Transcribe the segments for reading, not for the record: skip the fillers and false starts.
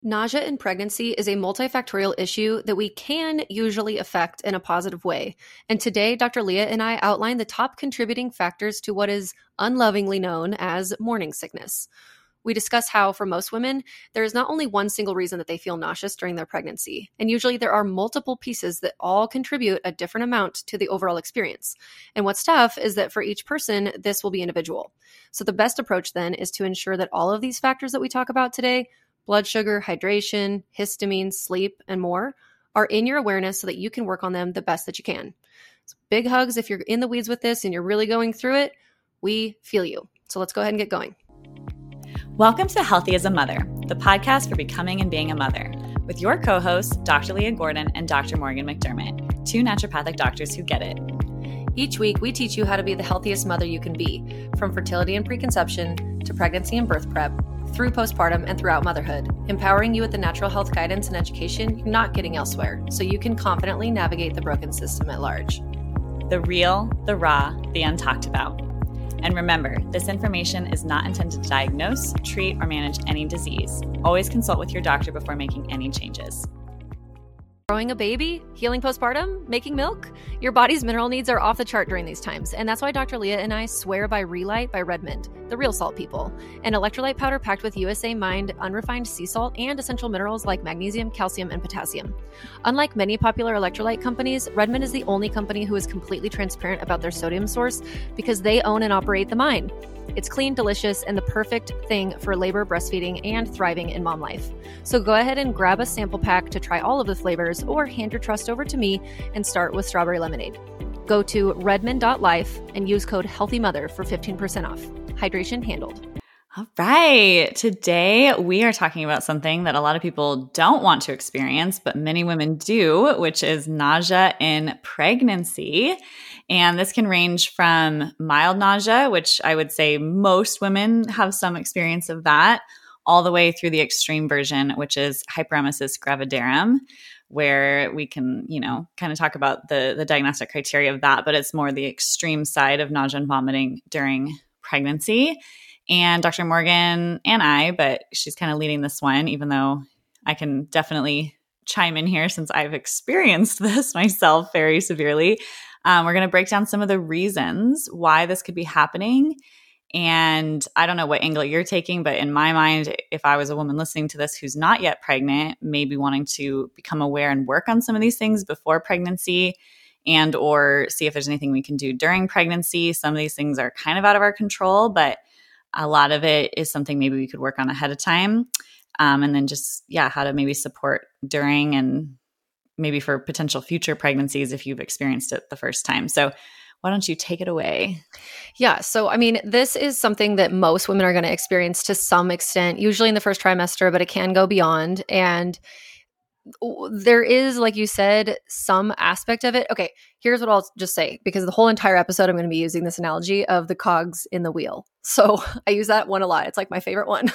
Nausea in pregnancy is a multifactorial issue that we can usually affect in a positive way. And today, Dr. Leah and I outline the top contributing factors to what is unlovingly known as morning sickness. We discuss how, for most women, there is not only one single reason that they feel nauseous during their pregnancy, and usually there are multiple pieces that all contribute a different amount to the overall experience. And what's tough is that for each person, this will be individual. So the best approach then is to ensure that all of these factors that we talk about today, blood sugar, hydration, histamine, sleep, and more, are in your awareness so that you can work on them the best that you can. So big hugs if you're in the weeds with this and you're really going through it. We feel you. So let's go ahead and get going. Welcome to Healthy as a Mother, the podcast for becoming and being a mother, with your co-hosts, Dr. Leah Gordon and Dr. Morgan McDermott, two naturopathic doctors who get it. Each week, we teach you how to be the healthiest mother you can be, from fertility and preconception to pregnancy and birth prep, through postpartum and throughout motherhood, empowering you with the natural health guidance and education you're not getting elsewhere, so you can confidently navigate the broken system at large. The real, the raw, the untalked about. And remember, this information is not intended to diagnose, treat, or manage any disease. Always consult with your doctor before making any changes. Growing a baby, healing postpartum, making milk, your body's mineral needs are off the chart during these times. And that's why Dr. Leah and I swear by Relight by Redmond, the real salt people, an electrolyte powder packed with USA Mind unrefined sea salt and essential minerals like magnesium, calcium, and potassium. Unlike many popular electrolyte companies, Redmond is the only company who is completely transparent about their sodium source because they own and operate the mine. It's clean, delicious, and the perfect thing for labor, breastfeeding, and thriving in mom life. So go ahead and grab a sample pack to try all of the flavors, or hand your trust over to me and start with strawberry lemonade. Go to redmond.life and use code HEALTHYMOTHER for 15% off. Hydration handled. All right. Today, we are talking about something that a lot of people don't want to experience, but many women do, which is nausea in pregnancy. And this can range from mild nausea, which I would say most women have some experience of that, all the way through the extreme version, which is hyperemesis gravidarum, where we can, kind of talk about the diagnostic criteria of that, but it's more the extreme side of nausea and vomiting during pregnancy. And Dr. Morgan and I, but she's kind of leading this one, even though I can definitely chime in here since I've experienced this myself very severely. We're going to break down some of the reasons why this could be happening. And I don't know what angle you're taking, but in my mind, if I was a woman listening to this who's not yet pregnant, maybe wanting to become aware and work on some of these things before pregnancy and or see if there's anything we can do during pregnancy. Some of these things are kind of out of our control, but a lot of it is something maybe we could work on ahead of time. And then just, how to maybe support during and maybe for potential future pregnancies if you've experienced it the first time. So why don't you take it away? Yeah. So, this is something that most women are going to experience to some extent, usually in the first trimester, but it can go beyond. And there is, like you said, some aspect of it. Okay, here's what I'll just say, because the whole entire episode, I'm going to be using this analogy of the cogs in the wheel. So I use that one a lot. It's like my favorite one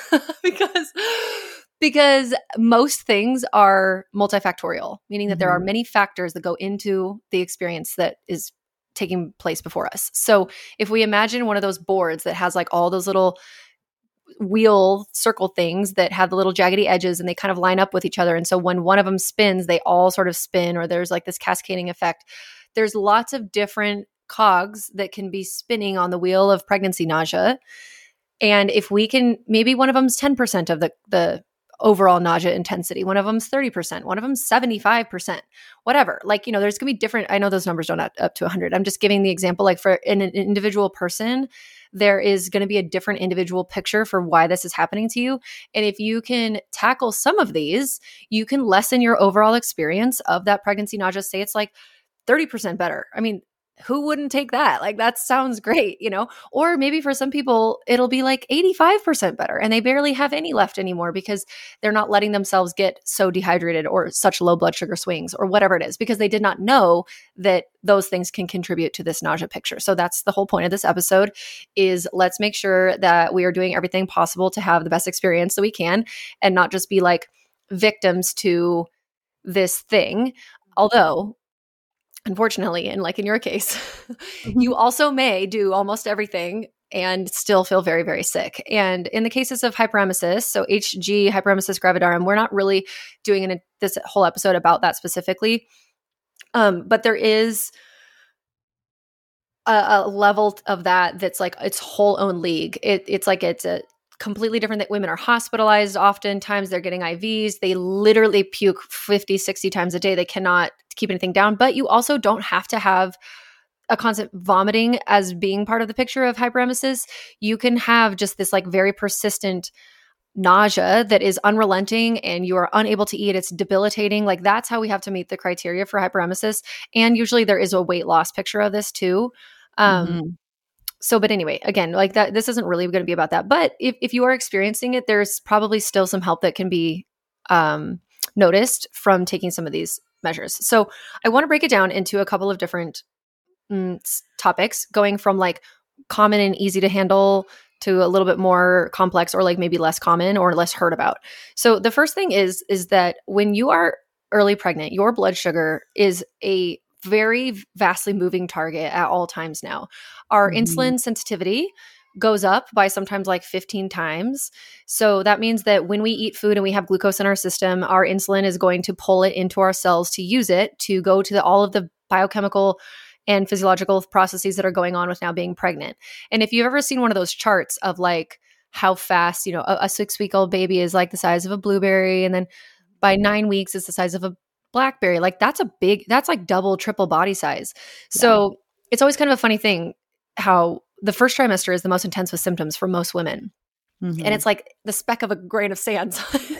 because most things are multifactorial, meaning that there are many factors that go into the experience that is taking place before us. So if we imagine one of those boards that has like all those little wheel circle things that have the little jaggedy edges and they kind of line up with each other. And so when one of them spins, they all sort of spin, or there's like this cascading effect. There's lots of different cogs that can be spinning on the wheel of pregnancy nausea. And if we can, maybe one of them's 10% of the overall nausea intensity, one of them's 30%, one of them's 75%, whatever. Like, there's going to be different. I know those numbers don't add up to 100. I'm just giving the example, like for an individual person, there is going to be a different individual picture for why this is happening to you. And if you can tackle some of these, you can lessen your overall experience of that pregnancy nausea. Say it's like 30% better. Who wouldn't take that? Like, that sounds great, Or maybe for some people, it'll be like 85% better and they barely have any left anymore because they're not letting themselves get so dehydrated or such low blood sugar swings or whatever it is, because they did not know that those things can contribute to this nausea picture. So that's the whole point of this episode, is let's make sure that we are doing everything possible to have the best experience that we can and not just be like victims to this thing. Although, unfortunately, and like in your case, you also may do almost everything and still feel very, very sick. And in the cases of hyperemesis, so HG, hyperemesis gravidarum, we're not really doing this whole episode about that specifically. But there is a level of that's like its whole own league. It's a completely different that women are hospitalized. Oftentimes they're getting IVs. They literally puke 50, 60 times a day. They cannot keep anything down, but you also don't have to have a constant vomiting as being part of the picture of hyperemesis. You can have just this like very persistent nausea that is unrelenting and you are unable to eat. It's debilitating. Like that's how we have to meet the criteria for hyperemesis. And usually there is a weight loss picture of this too. So, but anyway, again, like that, this isn't really going to be about that. But if you are experiencing it, there's probably still some help that can be noticed from taking some of these measures. So I want to break it down into a couple of different topics, going from like common and easy to handle to a little bit more complex or like maybe less common or less heard about. So the first thing is that when you are early pregnant, your blood sugar is a very vastly moving target at all times now. Our insulin sensitivity goes up by sometimes like 15 times. So that means that when we eat food and we have glucose in our system, our insulin is going to pull it into our cells to use it to go to all of the biochemical and physiological processes that are going on with now being pregnant. And if you've ever seen one of those charts of like how fast, a 6-week-old baby is like the size of a blueberry, and then by 9 weeks it's the size of a blackberry, like that's like double, triple body size. So it's always kind of a funny thing how the first trimester is the most intense with symptoms for most women. And it's like the speck of a grain of sand.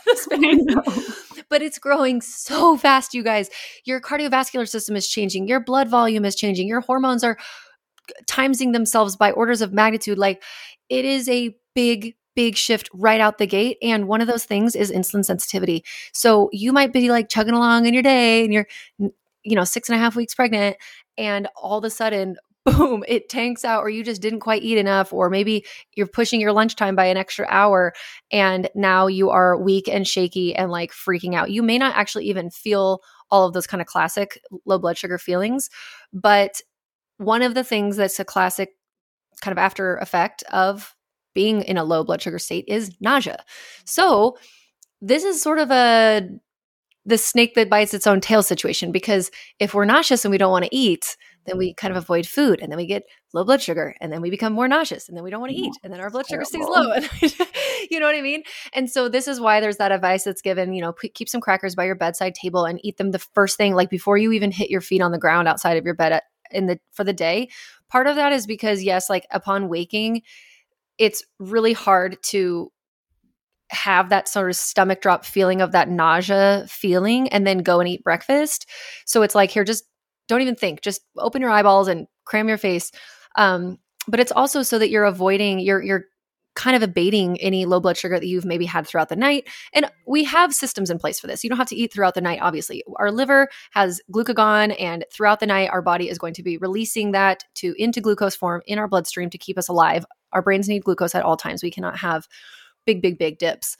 But it's growing so fast, you guys. Your cardiovascular system is changing. Your blood volume is changing. Your hormones are timesing themselves by orders of magnitude. Like it is a big, big shift right out the gate. And one of those things is insulin sensitivity. So you might be like chugging along in your day and you're, 6.5 weeks pregnant, and all of a sudden, boom, it tanks out, or you just didn't quite eat enough, or maybe you're pushing your lunchtime by an extra hour and now you are weak and shaky and like freaking out. You may not actually even feel all of those kind of classic low blood sugar feelings, but one of the things that's a classic kind of after effect of being in a low blood sugar state is nausea. So this is sort of the snake that bites its own tail situation, because if we're nauseous and we don't want to eat, then we kind of avoid food, and then we get low blood sugar, and then we become more nauseous, and then we don't want to eat, and then our blood sugar stays low. You know what I mean? And so this is why there's that advice that's given, keep some crackers by your bedside table and eat them the first thing, like before you even hit your feet on the ground outside of your bed for the day. Part of that is because, yes, like upon waking, it's really hard to have that sort of stomach drop feeling of that nausea feeling and then go and eat breakfast. So it's like, here, just don't even think, just open your eyeballs and cram your face. But it's also so that you're avoiding, you're kind of abating any low blood sugar that you've maybe had throughout the night. And we have systems in place for this. You don't have to eat throughout the night, obviously. Our liver has glucagon, and throughout the night, our body is going to be releasing that into glucose form in our bloodstream to keep us alive. Our brains need glucose at all times. We cannot have big, big, big dips.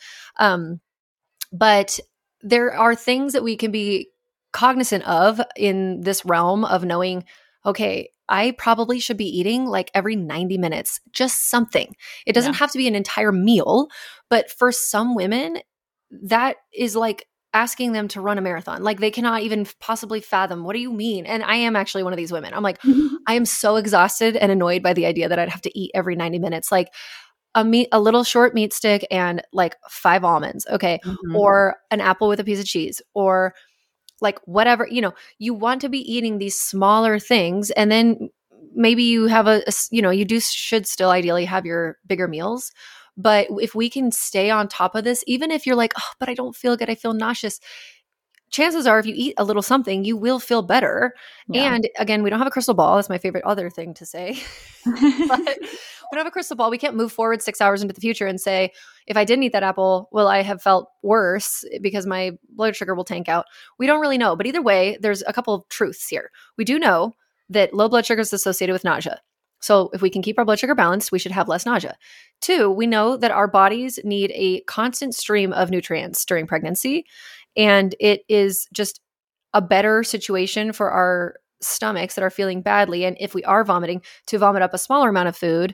But there are things that we can be cognizant of in this realm of knowing, okay, I probably should be eating like every 90 minutes, just something. It doesn't have to be an entire meal, but for some women, that is like asking them to run a marathon. Like they cannot even possibly fathom, what do you mean? And I am actually one of these women. I'm like, I am so exhausted and annoyed by the idea that I'd have to eat every 90 minutes. Like a little short meat stick and like 5 almonds. Okay. Or an apple with a piece of cheese, or like whatever, you want to be eating these smaller things. And then maybe you have should still ideally have your bigger meals. But if we can stay on top of this, even if you're like, oh, but I don't feel good, I feel nauseous, chances are if you eat a little something, you will feel better. Yeah. And again, we don't have a crystal ball. That's my favorite other thing to say. But we don't have a crystal ball. We can't move forward 6 hours into the future and say, if I didn't eat that apple, will I have felt worse because my blood sugar will tank out? We don't really know. But either way, there's a couple of truths here. We do know that low blood sugar is associated with nausea. So if we can keep our blood sugar balanced, we should have less nausea. 2, we know that our bodies need a constant stream of nutrients during pregnancy. And it is just a better situation for our stomachs that are feeling badly. And if we are vomiting, to vomit up a smaller amount of food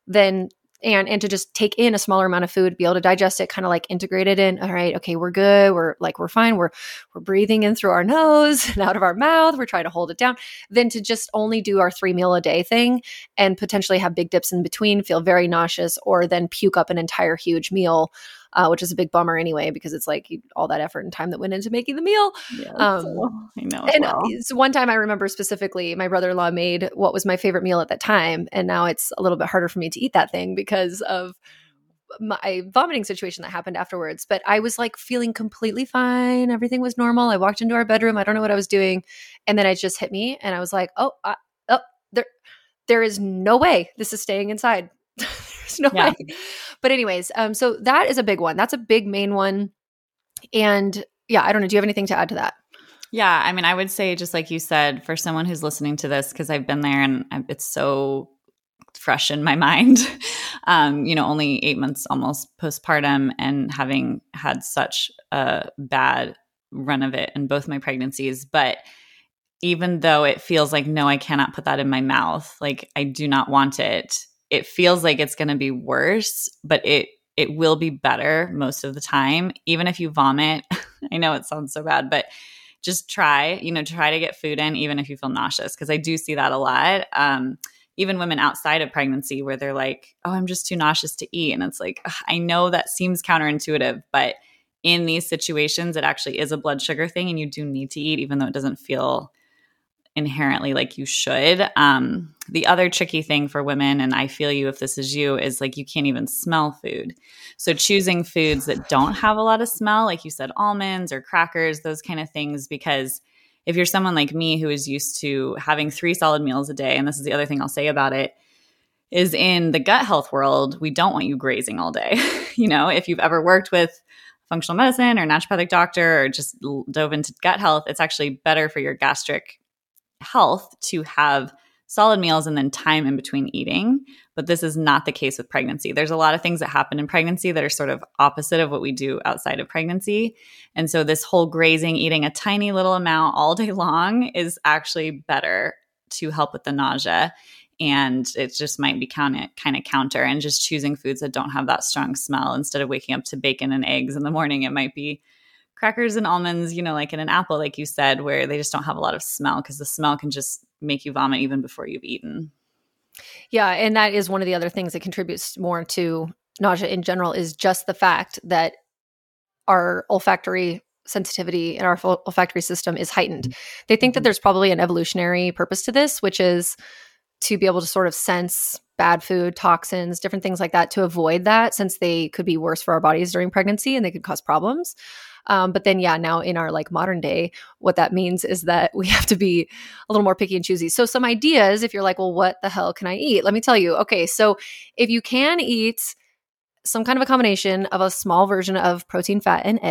then and to just take in a smaller amount of food, be able to digest it, kind of like integrate it in. All right, okay, we're good. We're fine. We're breathing in through our nose and out of our mouth. We're trying to hold it down. Then to just only do our 3 meal a day thing and potentially have big dips in between, feel very nauseous, or then puke up an entire huge meal, which is a big bummer anyway, because it's like all that effort and time that went into making the meal. Yes, I know as and well. So one time I remember specifically, my brother-in-law made what was my favorite meal at that time. And now it's a little bit harder for me to eat that thing because of my vomiting situation that happened afterwards. But I was like feeling completely fine. Everything was normal. I walked into our bedroom. I don't know what I was doing. And then it just hit me. And I was like, there is no way this is staying inside. There's no way. But anyways, so that is a big one. That's a big main one. And yeah, I don't know. Do you have anything to add to that? Yeah. I mean, I would say, just like you said, for someone who's listening to this, because I've been there and it's so fresh in my mind, only 8 months almost postpartum and having had such a bad run of it in both my pregnancies. But even though it feels like, no, I cannot put that in my mouth, like I do not want it, it feels like it's going to be worse, but it will be better most of the time. Even if you vomit, I know it sounds so bad, but just try to get food in, even if you feel nauseous. Because I do see that a lot. Even women outside of pregnancy where they're like, oh, I'm just too nauseous to eat. And it's like, I know that seems counterintuitive, but in these situations, it actually is a blood sugar thing and you do need to eat, even though it doesn't feel inherently like you should. The other tricky thing for women, and I feel you if this is you, is like you can't even smell food. So choosing foods that don't have a lot of smell, like you said, almonds or crackers, those kind of things, because if you're someone like me who is used to having 3 solid meals a day, and this is the other thing I'll say about it, is in the gut health world, we don't want you grazing all day. If you've ever worked with functional medicine or naturopathic doctor or just dove into gut health, it's actually better for your gastric health to have solid meals and then time in between eating. But this is not the case with pregnancy. There's a lot of things that happen in pregnancy that are sort of opposite of what we do outside of pregnancy. And so this whole grazing, eating a tiny little amount all day long is actually better to help with the nausea. And it just might be kind of counter. And just choosing foods that don't have that strong smell, instead of waking up to bacon and eggs in the morning, it might be crackers and almonds, like in an apple, like you said, where they just don't have a lot of smell, because the smell can just make you vomit even before you've eaten. Yeah. And that is one of the other things that contributes more to nausea in general, is just the fact that our olfactory sensitivity and our olfactory system is heightened. They think that there's probably an evolutionary purpose to this, which is to be able to sort of sense bad food, toxins, different things like that, to avoid that, since they could be worse for our bodies during pregnancy and they could cause problems. But then, now in our like modern day, what that means is that we have to be a little more picky and choosy. So some ideas, if you're like, well, what the hell can I eat? Let me tell you. Okay, so if you can eat some kind of a combination of a small version of protein, fat, and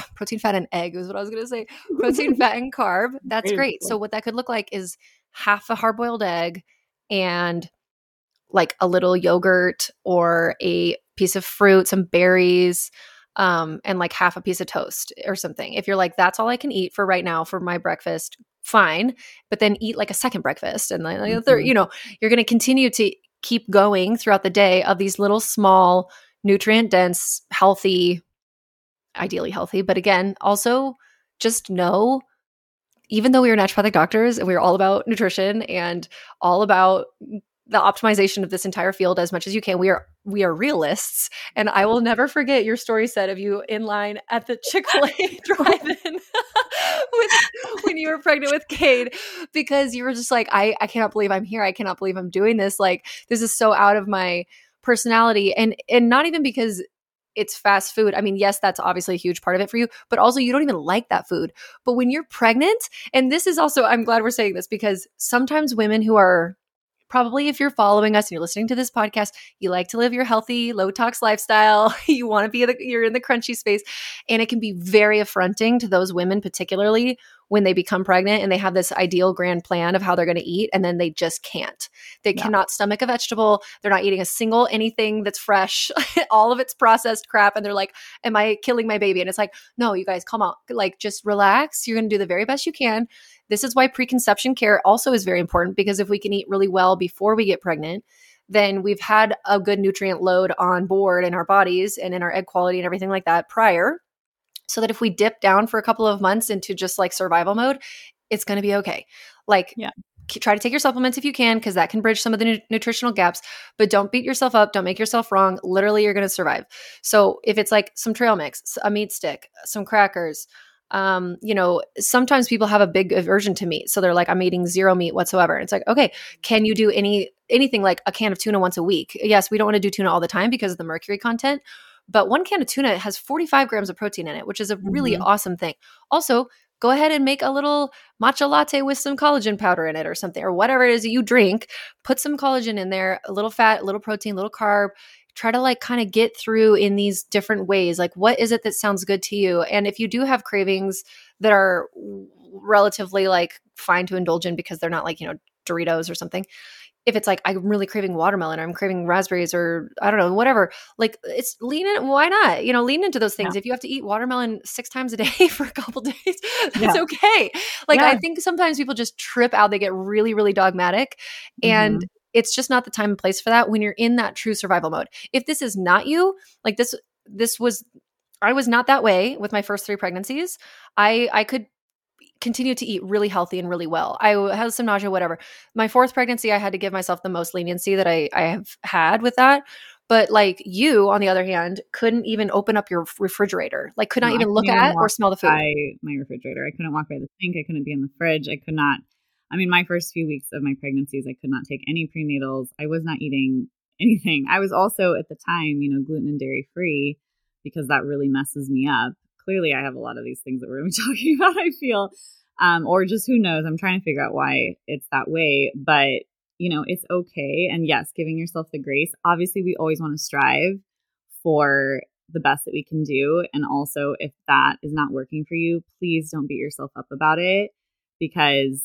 egg is what I was going to say. Protein, fat, and carb. That's great. So what that could look like is half a hard-boiled egg and like a little yogurt or a piece of fruit, some berries, and like half a piece of toast or something. If you're like, that's all I can eat for right now for my breakfast, fine. But then eat like a second breakfast. And like a third, you're going to continue to keep going throughout the day of these little small, nutrient dense, healthy, ideally healthy. But again, also just know, even though we are naturopathic doctors and we're all about nutrition and all about the optimization of this entire field as much as you can, we are realists. And I will never forget your story set of you in line at the Chick-fil-A drive-in when you were pregnant with Cade, because you were just like, I cannot believe I'm here. I cannot believe I'm doing this. Like, this is so out of my personality. And not even because it's fast food. I mean, yes, that's obviously a huge part of it for you, but also you don't even like that food. But when you're pregnant, and this is also, I'm glad we're saying this, because sometimes women who are, probably if you're following us and you're listening to this podcast, you like to live your healthy, low tox lifestyle. You want to be you're in the crunchy space. And it can be very affronting to those women, particularly when they become pregnant and they have this ideal grand plan of how they're going to eat. And then they just can't. They cannot stomach a vegetable. They're not eating a single anything that's fresh. All of it's processed crap. And they're like, am I killing my baby? And it's like, no, you guys, come on. Like, just relax. You're going to do the very best you can. This is why preconception care also is very important, because if we can eat really well before we get pregnant, then we've had a good nutrient load on board in our bodies and in our egg quality and everything like that prior. So that if we dip down for a couple of months into just like survival mode, it's going to be okay. Like, try to take your supplements if you can, because that can bridge some of the nutritional gaps, but don't beat yourself up. Don't make yourself wrong. Literally, you're going to survive. So if it's like some trail mix, a meat stick, some crackers, sometimes people have a big aversion to meat. So they're like, I'm eating zero meat whatsoever. And it's like, okay, can you do anything like a can of tuna once a week? Yes, we don't want to do tuna all the time because of the mercury content, but one can of tuna has 45 grams of protein in it, which is a really awesome thing. Also, go ahead and make a little matcha latte with some collagen powder in it or something, or whatever it is that you drink. Put some collagen in there, a little fat, a little protein, a little carb. Try to like kind of get through in these different ways. Like, what is it that sounds good to you? And if you do have cravings that are relatively like fine to indulge in because they're not like, Doritos or something. If it's like, I'm really craving watermelon or I'm craving raspberries or I don't know, whatever, like it's lean in. Why not? Lean into those things. If you have to eat watermelon 6 times a day for a couple days, that's okay. Like, I think sometimes people just trip out. They get really, really dogmatic, and it's just not the time and place for that when you're in that true survival mode. If this is not you, like I was not that way with my first 3 pregnancies. I could continue to eat really healthy and really well. I had some nausea, whatever. My 4th pregnancy, I had to give myself the most leniency that I have had with that. But like you, on the other hand, couldn't even open up your refrigerator. Like, could not even look at or smell the food. My refrigerator. I couldn't walk by the sink. I couldn't be in the fridge. I could not. I mean, my first few weeks of my pregnancies, I could not take any prenatals. I was not eating anything. I was also at the time, gluten and dairy free because that really messes me up. Clearly, I have a lot of these things that we're going to be talking about, I feel, or just who knows. I'm trying to figure out why it's that way, but it's okay. And yes, giving yourself the grace. Obviously, we always want to strive for the best that we can do. And also, if that is not working for you, please don't beat yourself up about it, because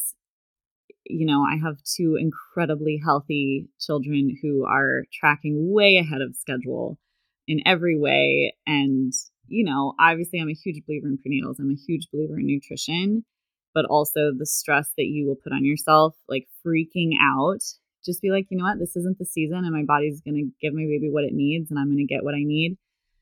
I have 2 incredibly healthy children who are tracking way ahead of schedule in every way. And obviously I'm a huge believer in prenatals. I'm a huge believer in nutrition, but also the stress that you will put on yourself, like freaking out. Just be like, you know what, this isn't the season and my body's going to give my baby what it needs and I'm going to get what I need.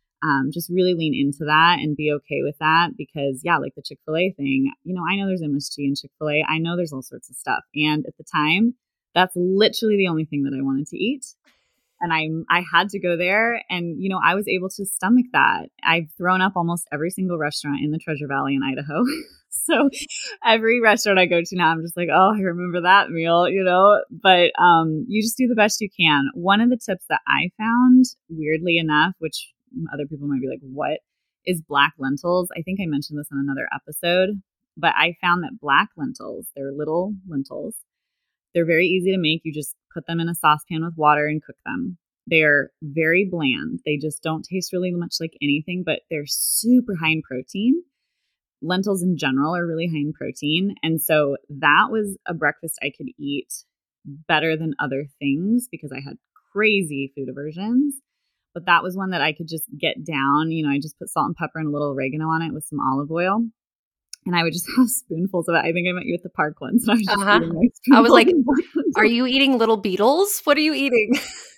Just really lean into that and be okay with that, because like the Chick-fil-A thing, I know there's MSG in Chick-fil-A. I know there's all sorts of stuff. And at the time, that's literally the only thing that I wanted to eat. And I had to go there, and I was able to stomach that. I've thrown up almost every single restaurant in the Treasure Valley in Idaho. So every restaurant I go to now, I'm just like, oh, I remember that meal, But you just do the best you can. One of the tips that I found, weirdly enough, which other people might be like, what, is black lentils. I think I mentioned this in another episode, but I found that black lentils, they're little lentils. They're very easy to make. You just put them in a saucepan with water and cook them. They're very bland. They just don't taste really much like anything, but they're super high in protein. Lentils in general are really high in protein. And so that was a breakfast I could eat better than other things because I had crazy food aversions. But that was one that I could just get down. I just put salt and pepper and a little oregano on it with some olive oil. And I would just have spoonfuls of it. I think I met you at the park once. And I was just eating I was like, are you eating little beetles? What are you eating?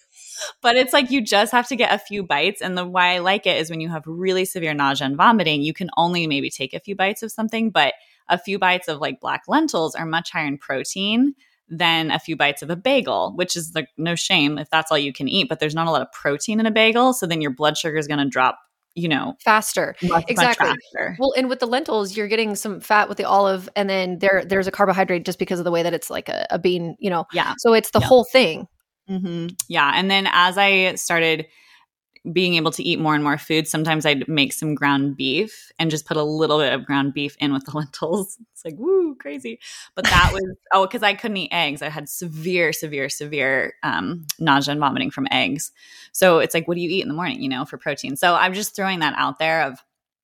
But it's like you just have to get a few bites. And the why I like it is when you have really severe nausea and vomiting, you can only maybe take a few bites of something. But a few bites of like black lentils are much higher in protein than a few bites of a bagel, which is like no shame if that's all you can eat. But there's not a lot of protein in a bagel. So then your blood sugar is going to drop faster. Exactly. Much faster. Well, and with the lentils, you're getting some fat with the olive, and then there's a carbohydrate just because of the way that it's like a bean, Yeah. So it's the whole thing. Mm-hmm. Yeah. And then as I started being able to eat more and more food, sometimes I'd make some ground beef and just put a little bit of ground beef in with the lentils. It's like, woo, crazy. But that was, because I couldn't eat eggs. I had severe nausea and vomiting from eggs. So it's like, what do you eat in the morning, for protein? So I'm just throwing that out there of,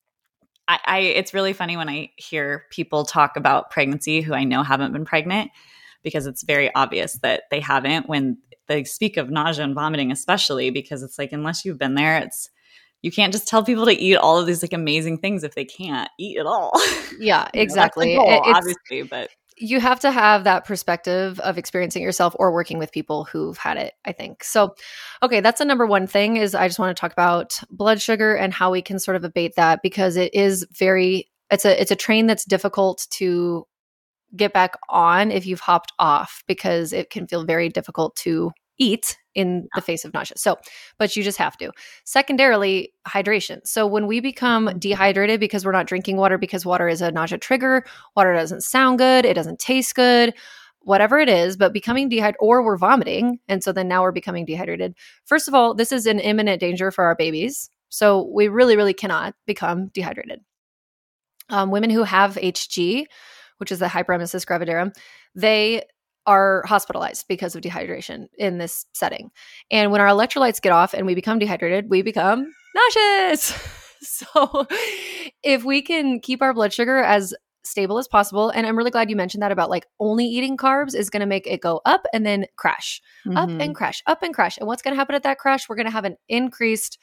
it's really funny when I hear people talk about pregnancy who I know haven't been pregnant, because it's very obvious that they haven't when they speak of nausea and vomiting, especially because it's like, unless you've been there, you can't just tell people to eat all of these like amazing things if they can't eat at all. Yeah, exactly. That's the goal, obviously, but You have to have that perspective of experiencing it yourself or working with people who've had it, I think. So, okay, that's the number one thing is I just want to talk about blood sugar and how we can sort of abate that because it is it's a train that's difficult to get back on if you've hopped off because it can feel very difficult to eat in the face of nausea. So, but you just have to. Secondarily, hydration. So when we become dehydrated because we're not drinking water because water is a nausea trigger, water doesn't sound good, it doesn't taste good, whatever it is, but becoming dehydrated or we're vomiting. And so then now we're becoming dehydrated. First of all, this is an imminent danger for our babies. So we really, really cannot become dehydrated. Women who have HG, which is the hyperemesis gravidarum, they are hospitalized because of dehydration in this setting. And when our electrolytes get off and we become dehydrated, we become nauseous. So if we can keep our blood sugar as stable as possible, and I'm really glad you mentioned that about like only eating carbs is going to make it go up and then crash, up and crash, up and crash. And what's going to happen at that crash? We're going to have an increased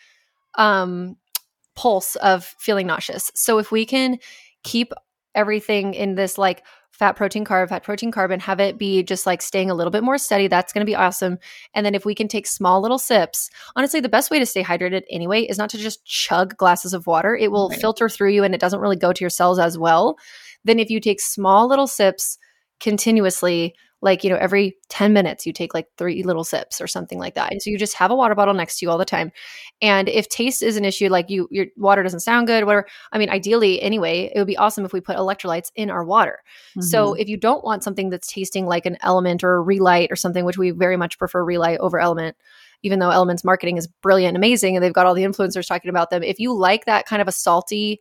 pulse of feeling nauseous. So if we can keep everything in this like fat, protein, carb, and have it be just like staying a little bit more steady, that's going to be awesome. And then if we can take small little sips, honestly, the best way to stay hydrated anyway is not to just chug glasses of water. It will filter through you and it doesn't really go to your cells as well. Then if you take small little sips continuously, like, every 10 minutes, you take like 3 little sips or something like that. And so you just have a water bottle next to you all the time. And if taste is an issue, like your water doesn't sound good, whatever, I mean, ideally anyway, it would be awesome if we put electrolytes in our water. So if you don't want something that's tasting like an Element or a Relight or something, which we very much prefer Relight over Element, even though Element's marketing is brilliant and amazing, and they've got all the influencers talking about them. If you like that kind of a salty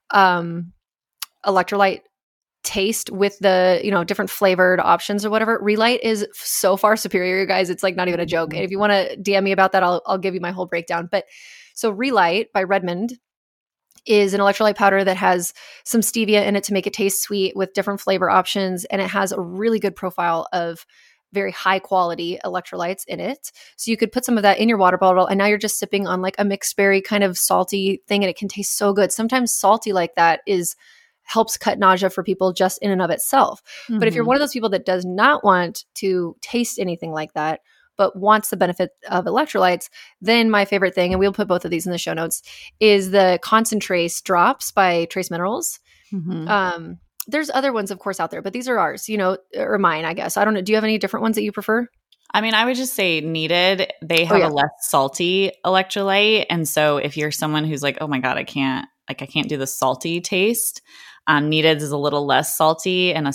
electrolyte taste with the different flavored options or whatever, Relight is so far superior, you guys. It's like not even a joke. And if you want to DM me about that, I'll give you my whole breakdown. But so Relight by Redmond is an electrolyte powder that has some stevia in it to make it taste sweet with different flavor options, and it has a really good profile of very high quality electrolytes in it. So you could put some of that in your water bottle, and now you're just sipping on like a mixed berry kind of salty thing, and it can taste so good. Sometimes salty like that helps cut nausea for people just in and of itself. But if you're one of those people that does not want to taste anything like that, but wants the benefit of electrolytes, then my favorite thing, and we'll put both of these in the show notes, is the Concentrace drops by Trace Minerals. There's other ones, of course, out there, but these are ours, or mine, I guess. I don't know. Do you have any different ones that you prefer? I mean, I would just say Needed. They have a less salty electrolyte. And so if you're someone who's like, oh my God, I can't do the salty taste, Needed is a little less salty and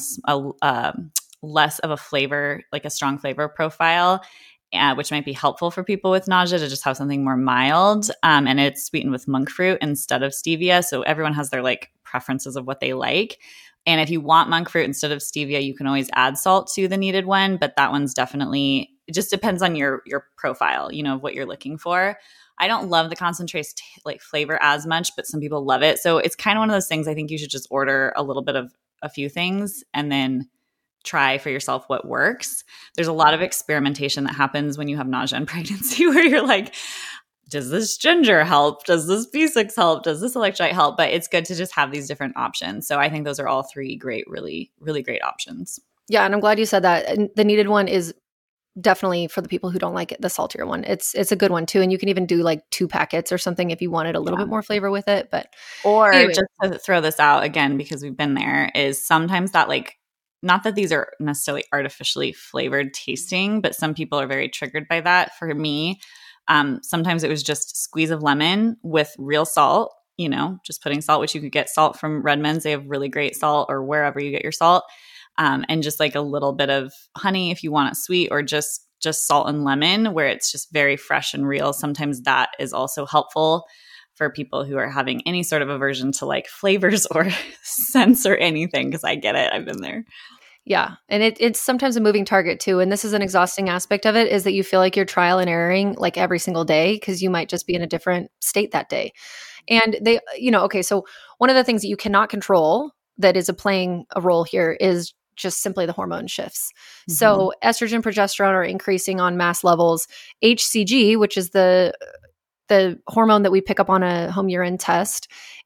a less of a flavor, like a strong flavor profile, which might be helpful for people with nausea to just have something more mild. And it's sweetened with monk fruit instead of stevia. So everyone has their like preferences of what they like. And if you want monk fruit instead of stevia, you can always add salt to the Needed one. But that one's definitely, it just depends on your profile, of what you're looking for. I don't love the Concentrace like flavor as much, but some people love it. So it's kind of one of those things. I think you should just order a little bit of a few things and then try for yourself what works. There's a lot of experimentation that happens when you have nausea in pregnancy where you're like, does this ginger help? Does this B6 help? Does this electrolyte help? But it's good to just have these different options. So I think those are all 3 great, really, really great options. Yeah. And I'm glad you said that. And the Needed one is definitely for the people who don't like it, the saltier one. It's a good one too. And you can even do like 2 packets or something if you wanted a little bit more flavor with it. But anyway. Just to throw this out again, because we've been there, is sometimes that like, not that these are necessarily artificially flavored tasting, but some people are very triggered by that. For me, sometimes it was just squeeze of lemon with real salt, just putting salt, which you could get salt from Redmond's. They have really great salt, or wherever you get your salt. And just like a little bit of honey if you want it sweet, or just salt and lemon where it's just very fresh and real. Sometimes that is also helpful for people who are having any sort of aversion to like flavors or scents or anything, because I get it. I've been there. Yeah. And it's sometimes a moving target too. And this is an exhausting aspect of it, is that you feel like you're trial and erroring like every single day because you might just be in a different state that day. And they, okay, so one of the things that you cannot control that is playing a role here is just simply the hormone shifts. So estrogen, progesterone are increasing on mass levels. HCG, which is the hormone that we pick up on a home urine test,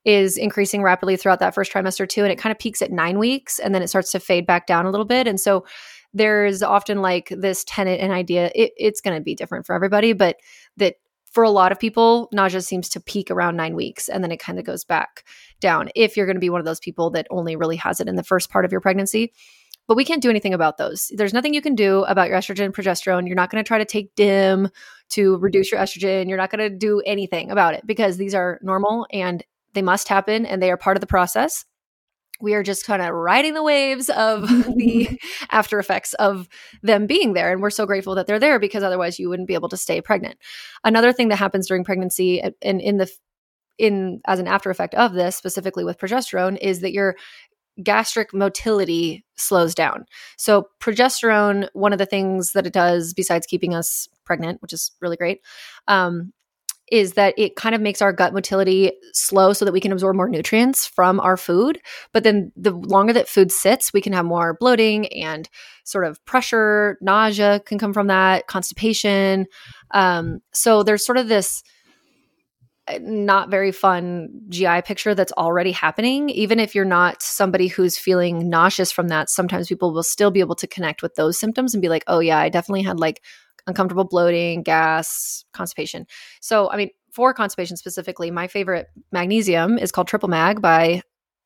is increasing rapidly throughout that first trimester too. And it kind of peaks at 9 weeks and then it starts to fade back down a little bit. And so there's often like this tenet and idea, it's going to be different for everybody, but that for a lot of people, nausea seems to peak around 9 weeks and then it kind of goes back down if you're going to be one of those people that only really has it in the first part of your pregnancy. But we can't do anything about those. There's nothing you can do about your estrogen and progesterone. You're not going to try to take DIM to reduce your estrogen. You're not going to do anything about it because these are normal and they must happen and they are part of the process. We are just kind of riding the waves of the after effects of them being there. And we're so grateful that they're there because otherwise you wouldn't be able to stay pregnant. Another thing that happens during pregnancy and as an after effect of this, specifically with progesterone, is that your gastric motility slows down. So progesterone, one of the things that it does besides keeping us pregnant, which is really great, is that it kind of makes our gut motility slow so that we can absorb more nutrients from our food. But then the longer that food sits, we can have more bloating and sort of pressure, nausea can come from that, constipation. So there's sort of this not very fun GI picture that's already happening. Even if you're not somebody who's feeling nauseous from that, sometimes people will still be able to connect with those symptoms and be like, oh yeah, I definitely had like uncomfortable bloating, gas, constipation. So, I mean, for constipation specifically, my favorite magnesium is called Triple Mag by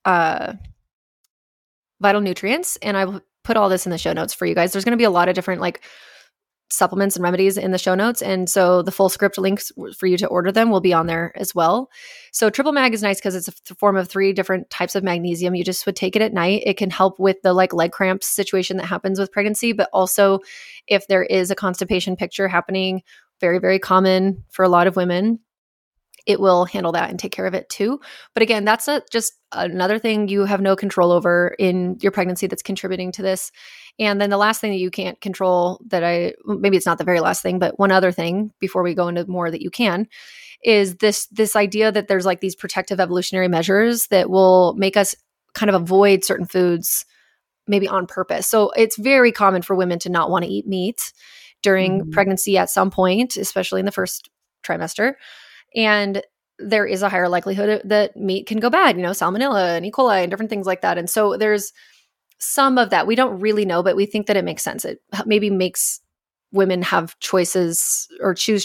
Vital Nutrients. And I will put all this in the show notes for you guys. There's going to be a lot of different like supplements and remedies in the show notes. And so the full script links for you to order them will be on there as well. So Triple Mag is nice because it's a form of 3 different types of magnesium. You just would take it at night. It can help with the like leg cramps situation that happens with pregnancy, but also if there is a constipation picture happening, very, very common for a lot of women, it will handle that and take care of it too. But again, that's just another thing you have no control over in your pregnancy that's contributing to this. And then the last thing that you can't control maybe it's not the very last thing, but one other thing before we go into more that you can, is this idea that there's like these protective evolutionary measures that will make us kind of avoid certain foods maybe on purpose. So it's very common for women to not want to eat meat during pregnancy at some point, especially in the first trimester. And there is a higher likelihood that meat can go bad, salmonella and E. coli and different things like that. And so there's some of that. We don't really know, but we think that it makes sense. It maybe makes women have choices or choose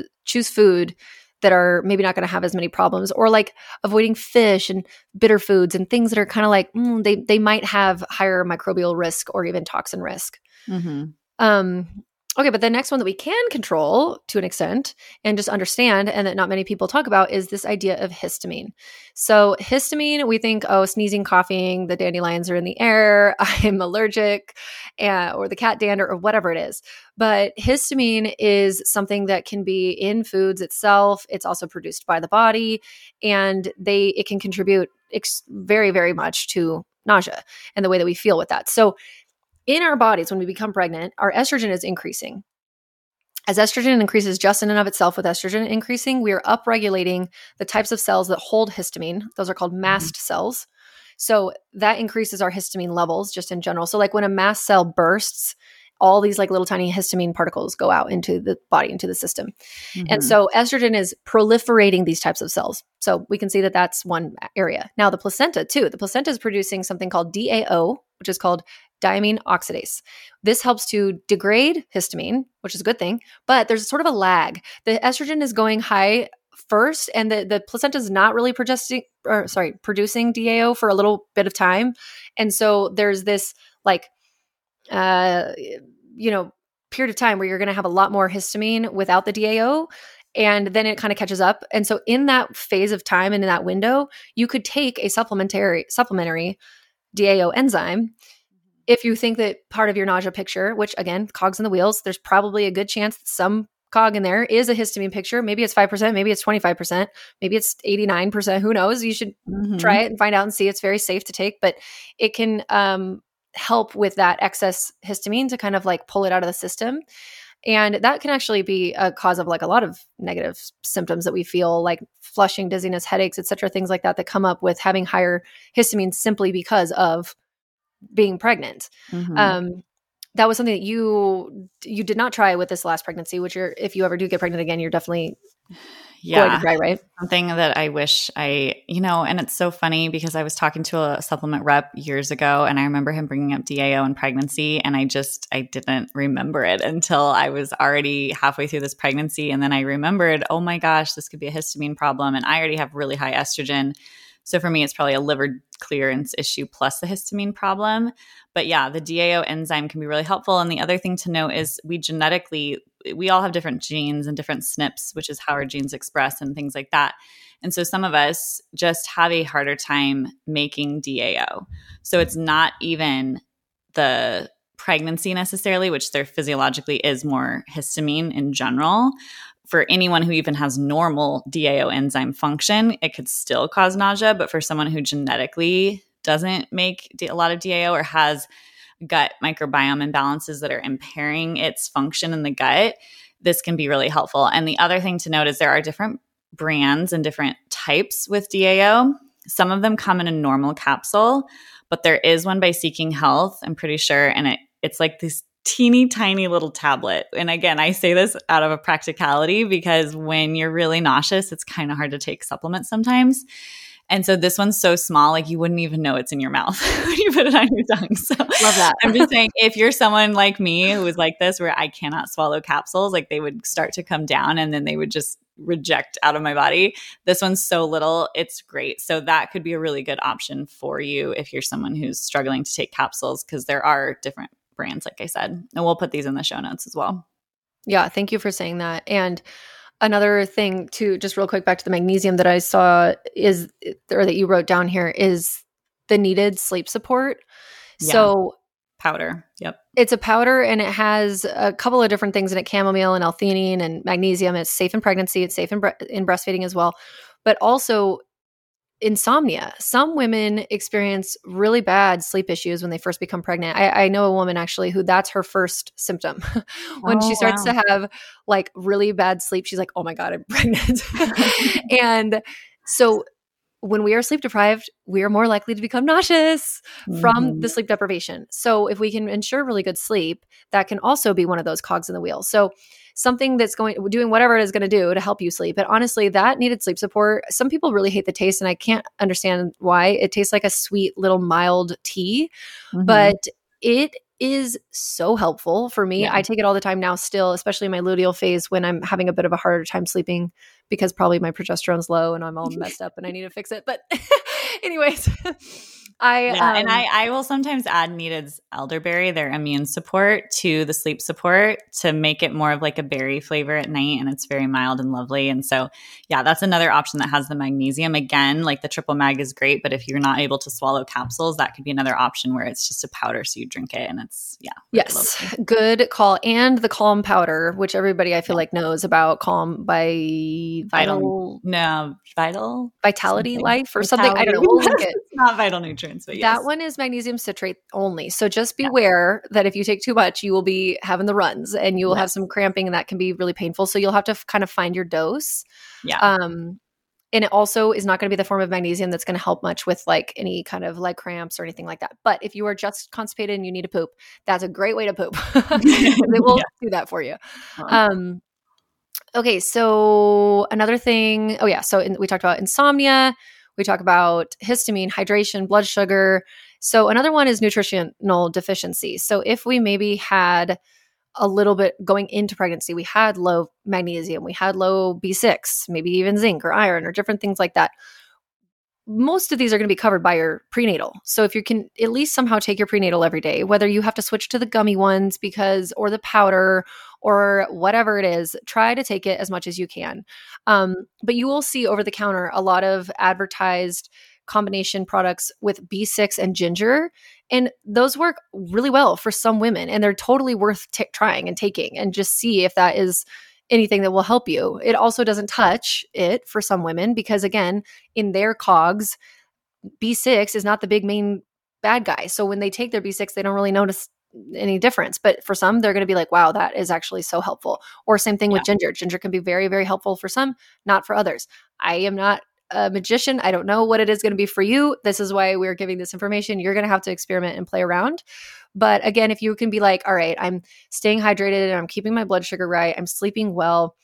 food that are maybe not going to have as many problems, or like avoiding fish and bitter foods and things that are kind of like, they might have higher microbial risk or even toxin risk. Okay, but the next one that we can control to an extent and just understand, and that not many people talk about, is this idea of histamine. So histamine, we think, sneezing, coughing, the dandelions are in the air, I'm allergic, or the cat dander, or whatever it is. But histamine is something that can be in foods itself. It's also produced by the body, and it can contribute very, very much to nausea and the way that we feel with that. So in our bodies, when we become pregnant, our estrogen is increasing. As estrogen increases just in and of itself, with estrogen increasing, we are upregulating the types of cells that hold histamine. Those are called mast cells. So that increases our histamine levels just in general. So like when a mast cell bursts, all these like little tiny histamine particles go out into the body, into the system. And so estrogen is proliferating these types of cells. So we can see that that's one area. Now the placenta too. The placenta is producing something called DAO, which is called diamine oxidase. This helps to degrade histamine, which is a good thing, but there's sort of a lag. The estrogen is going high first, and the placenta is not really producing DAO for a little bit of time. And so there's this like, period of time where you're going to have a lot more histamine without the DAO. And then it kind of catches up. And so in that phase of time and in that window, you could take a supplementary DAO enzyme. If you think that part of your nausea picture, which again, cogs in the wheels, there's probably a good chance that some cog in there is a histamine picture. Maybe it's 5%, maybe it's 25%, maybe it's 89%. Who knows? You should try it and find out and see. It's very safe to take, but it can help with that excess histamine to kind of like pull it out of the system. And that can actually be a cause of like a lot of negative symptoms that we feel, like flushing, dizziness, headaches, etc., things like that come up with having higher histamine simply because of being pregnant. That was something that you did not try with this last pregnancy, which if you ever do get pregnant again, you're definitely going to dry, right? Something that I wish and it's so funny because I was talking to a supplement rep years ago and I remember him bringing up DAO and pregnancy and I didn't remember it until I was already halfway through this pregnancy. And then I remembered, oh my gosh, this could be a histamine problem. And I already have really high estrogen. So for me, it's probably a liver clearance issue plus the histamine problem. But yeah, the DAO enzyme can be really helpful. And the other thing to note is we all have different genes and different SNPs, which is how our genes express and things like that. And so some of us just have a harder time making DAO. So it's not even the pregnancy necessarily, which there physiologically is more histamine in general. For anyone who even has normal DAO enzyme function, it could still cause nausea. But for someone who genetically doesn't make a lot of DAO or has gut microbiome imbalances that are impairing its function in the gut, this can be really helpful. And the other thing to note is there are different brands and different types with DAO. Some of them come in a normal capsule, but there is one by Seeking Health, I'm pretty sure, and it's like this teeny tiny little tablet. And again, I say this out of a practicality because when you're really nauseous, it's kind of hard to take supplements sometimes. And so this one's so small, like you wouldn't even know it's in your mouth when you put it on your tongue. So love that. I'm just saying, if you're someone like me who is like this, where I cannot swallow capsules, like they would start to come down and then they would just reject out of my body. This one's so little, it's great. So that could be a really good option for you if you're someone who's struggling to take capsules, because there are different brands, like I said. And we'll put these in the show notes as well. Yeah, thank you for saying that. And another thing too, just real quick back to the magnesium that I saw or that you wrote down here, is the needed sleep support. Yeah. So powder. Yep. It's a powder and it has a couple of different things in it: chamomile and L-theanine and magnesium. It's safe in pregnancy. It's safe in breastfeeding as well, but also insomnia. Some women experience really bad sleep issues when they first become pregnant. I know a woman actually who that's her first symptom. When she starts to have like really bad sleep, she's like, oh my God, I'm pregnant. And so when we are sleep deprived, we are more likely to become nauseous from the sleep deprivation. So if we can ensure really good sleep, that can also be one of those cogs in the wheel. So something that's doing whatever it is going to do to help you sleep. And honestly, that needed sleep support, some people really hate the taste, and I can't understand why. It tastes like a sweet little mild tea, but it is so helpful for me. Yeah. I take it all the time now still, especially in my luteal phase when I'm having a bit of a harder time sleeping because probably my progesterone's low and I'm all messed up and I need to fix it. But anyways, I will sometimes add Needed's elderberry, their immune support, to the sleep support to make it more of like a berry flavor at night, and it's very mild and lovely. And so, yeah, that's another option that has the magnesium. Again, like the triple mag is great, but if you're not able to swallow capsules, that could be another option where it's just a powder, so you drink it, and it's yes, lovely. Good call. And the Calm powder, which everybody I feel like knows about, Calm by Vitality something. Life or something. I don't know. We'll link it. It's not Vital Nutrients, but yes. That one is magnesium citrate only. So just beware that if you take too much, you will be having the runs and you will have some cramping, and that can be really painful. So you'll have to kind of find your dose. Yeah. And it also is not going to be the form of magnesium that's going to help much with like any kind of leg cramps or anything like that. But if you are just constipated and you need to poop, that's a great way to poop. It will do that for you. Okay. So another thing. Oh yeah. So we talked about insomnia. We talk about histamine, hydration, blood sugar. So another one is nutritional deficiency. So if we maybe had a little bit going into pregnancy, we had low magnesium, we had low B6, maybe even zinc or iron or different things like that. Most of these are going to be covered by your prenatal. So if you can at least somehow take your prenatal every day, whether you have to switch to the gummy ones or the powder or whatever it is, try to take it as much as you can. But you will see over the counter a lot of advertised combination products with B6 and ginger. And those work really well for some women. And they're totally worth trying and taking, and just see if that is anything that will help you. It also doesn't touch it for some women because, again, in their cogs, B6 is not the big main bad guy. So when they take their B6, they don't really notice any difference. But for some, they're going to be like, wow, that is actually so helpful. Or same thing with ginger. Ginger can be very, very helpful for some, not for others. I am not a magician. I don't know what it is going to be for you. This is why we're giving this information. You're going to have to experiment and play around. But again, if you can be like, all right, I'm staying hydrated and I'm keeping my blood sugar right, I'm sleeping well,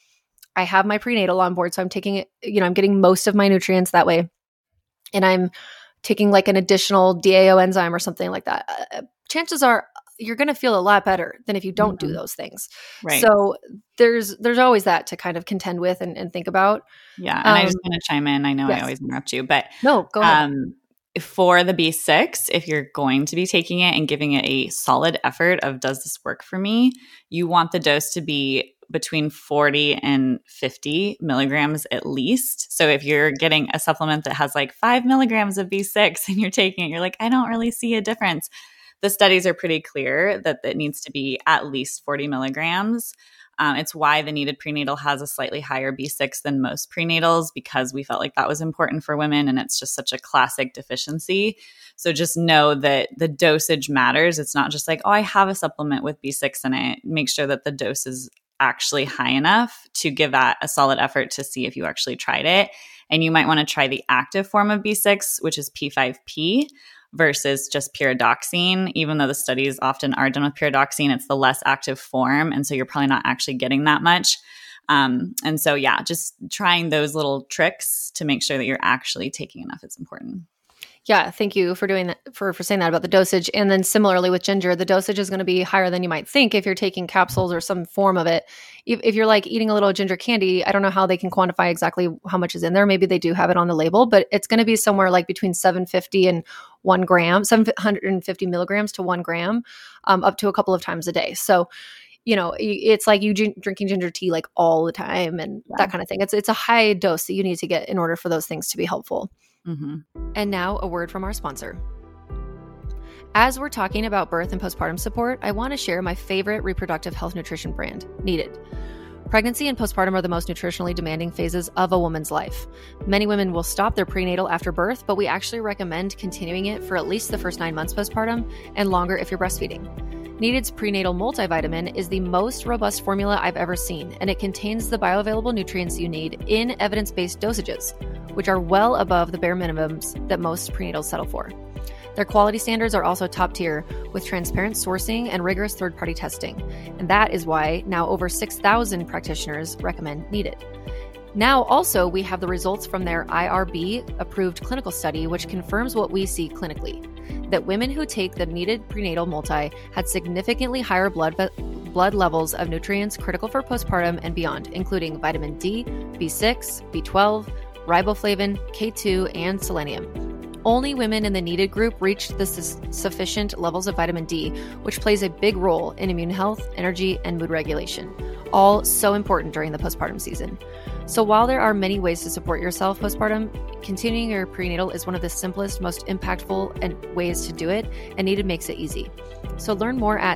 I have my prenatal on board. So I'm taking it, I'm getting most of my nutrients that way. And I'm taking like an additional DAO enzyme or something like that. Chances are you're going to feel a lot better than if you don't do those things. Right. So there's always that to kind of contend with and think about. Yeah. And I just want to chime in. I know I always interrupt you, but no, go ahead. For the B6, if you're going to be taking it and giving it a solid effort of, does this work for me? You want the dose to be between 40 and 50 milligrams at least. So if you're getting a supplement that has like 5 milligrams of B6 and you're taking it, you're like, I don't really see a difference. The studies are pretty clear that it needs to be at least 40 milligrams. It's why the Needed Prenatal has a slightly higher B6 than most prenatals, because we felt like that was important for women, and it's just such a classic deficiency. So just know that the dosage matters. It's not just like, oh, I have a supplement with B6 in it. Make sure that the dose is actually high enough to give that a solid effort to see if you actually tried it. And you might want to try the active form of B6, which is P5P, versus just pyridoxine. Even though the studies often are done with pyridoxine, it's the less active form. And so you're probably not actually getting that much. And so, yeah, just trying those little tricks to make sure that you're actually taking enough is important. Yeah, thank you for doing that, for saying that about the dosage. And then similarly with ginger, the dosage is going to be higher than you might think if you're taking capsules or some form of it. If you're like eating a little ginger candy, I don't know how they can quantify exactly how much is in there. Maybe they do have it on the label, but it's going to be somewhere like between 750 and 1 gram, 750 milligrams to 1 gram, up to a couple of times a day. So, it's like you drinking ginger tea like all the time and that kind of thing. It's a high dose that you need to get in order for those things to be helpful. Mm-hmm. And now a word from our sponsor. As we're talking about birth and postpartum support, I want to share my favorite reproductive health nutrition brand, Needed. Pregnancy and postpartum are the most nutritionally demanding phases of a woman's life. Many women will stop their prenatal after birth, but we actually recommend continuing it for at least the first 9 months postpartum and longer if you're breastfeeding. Needed's prenatal multivitamin is the most robust formula I've ever seen, and it contains the bioavailable nutrients you need in evidence-based dosages, which are well above the bare minimums that most prenatals settle for. Their quality standards are also top tier, with transparent sourcing and rigorous third-party testing, and that is why now over 6,000 practitioners recommend Needed. Now also we have the results from their IRB-approved clinical study, which confirms what we see clinically, that women who take the Needed Prenatal Multi had significantly higher blood levels of nutrients critical for postpartum and beyond, including vitamin D, B6, B12, riboflavin, K2, and selenium. Only women in the Needed group reached the sufficient levels of vitamin D, which plays a big role in immune health, energy, and mood regulation, all so important during the postpartum season. So while there are many ways to support yourself postpartum, continuing your prenatal is one of the simplest, most impactful ways to do it, and Needed makes it easy. So learn more at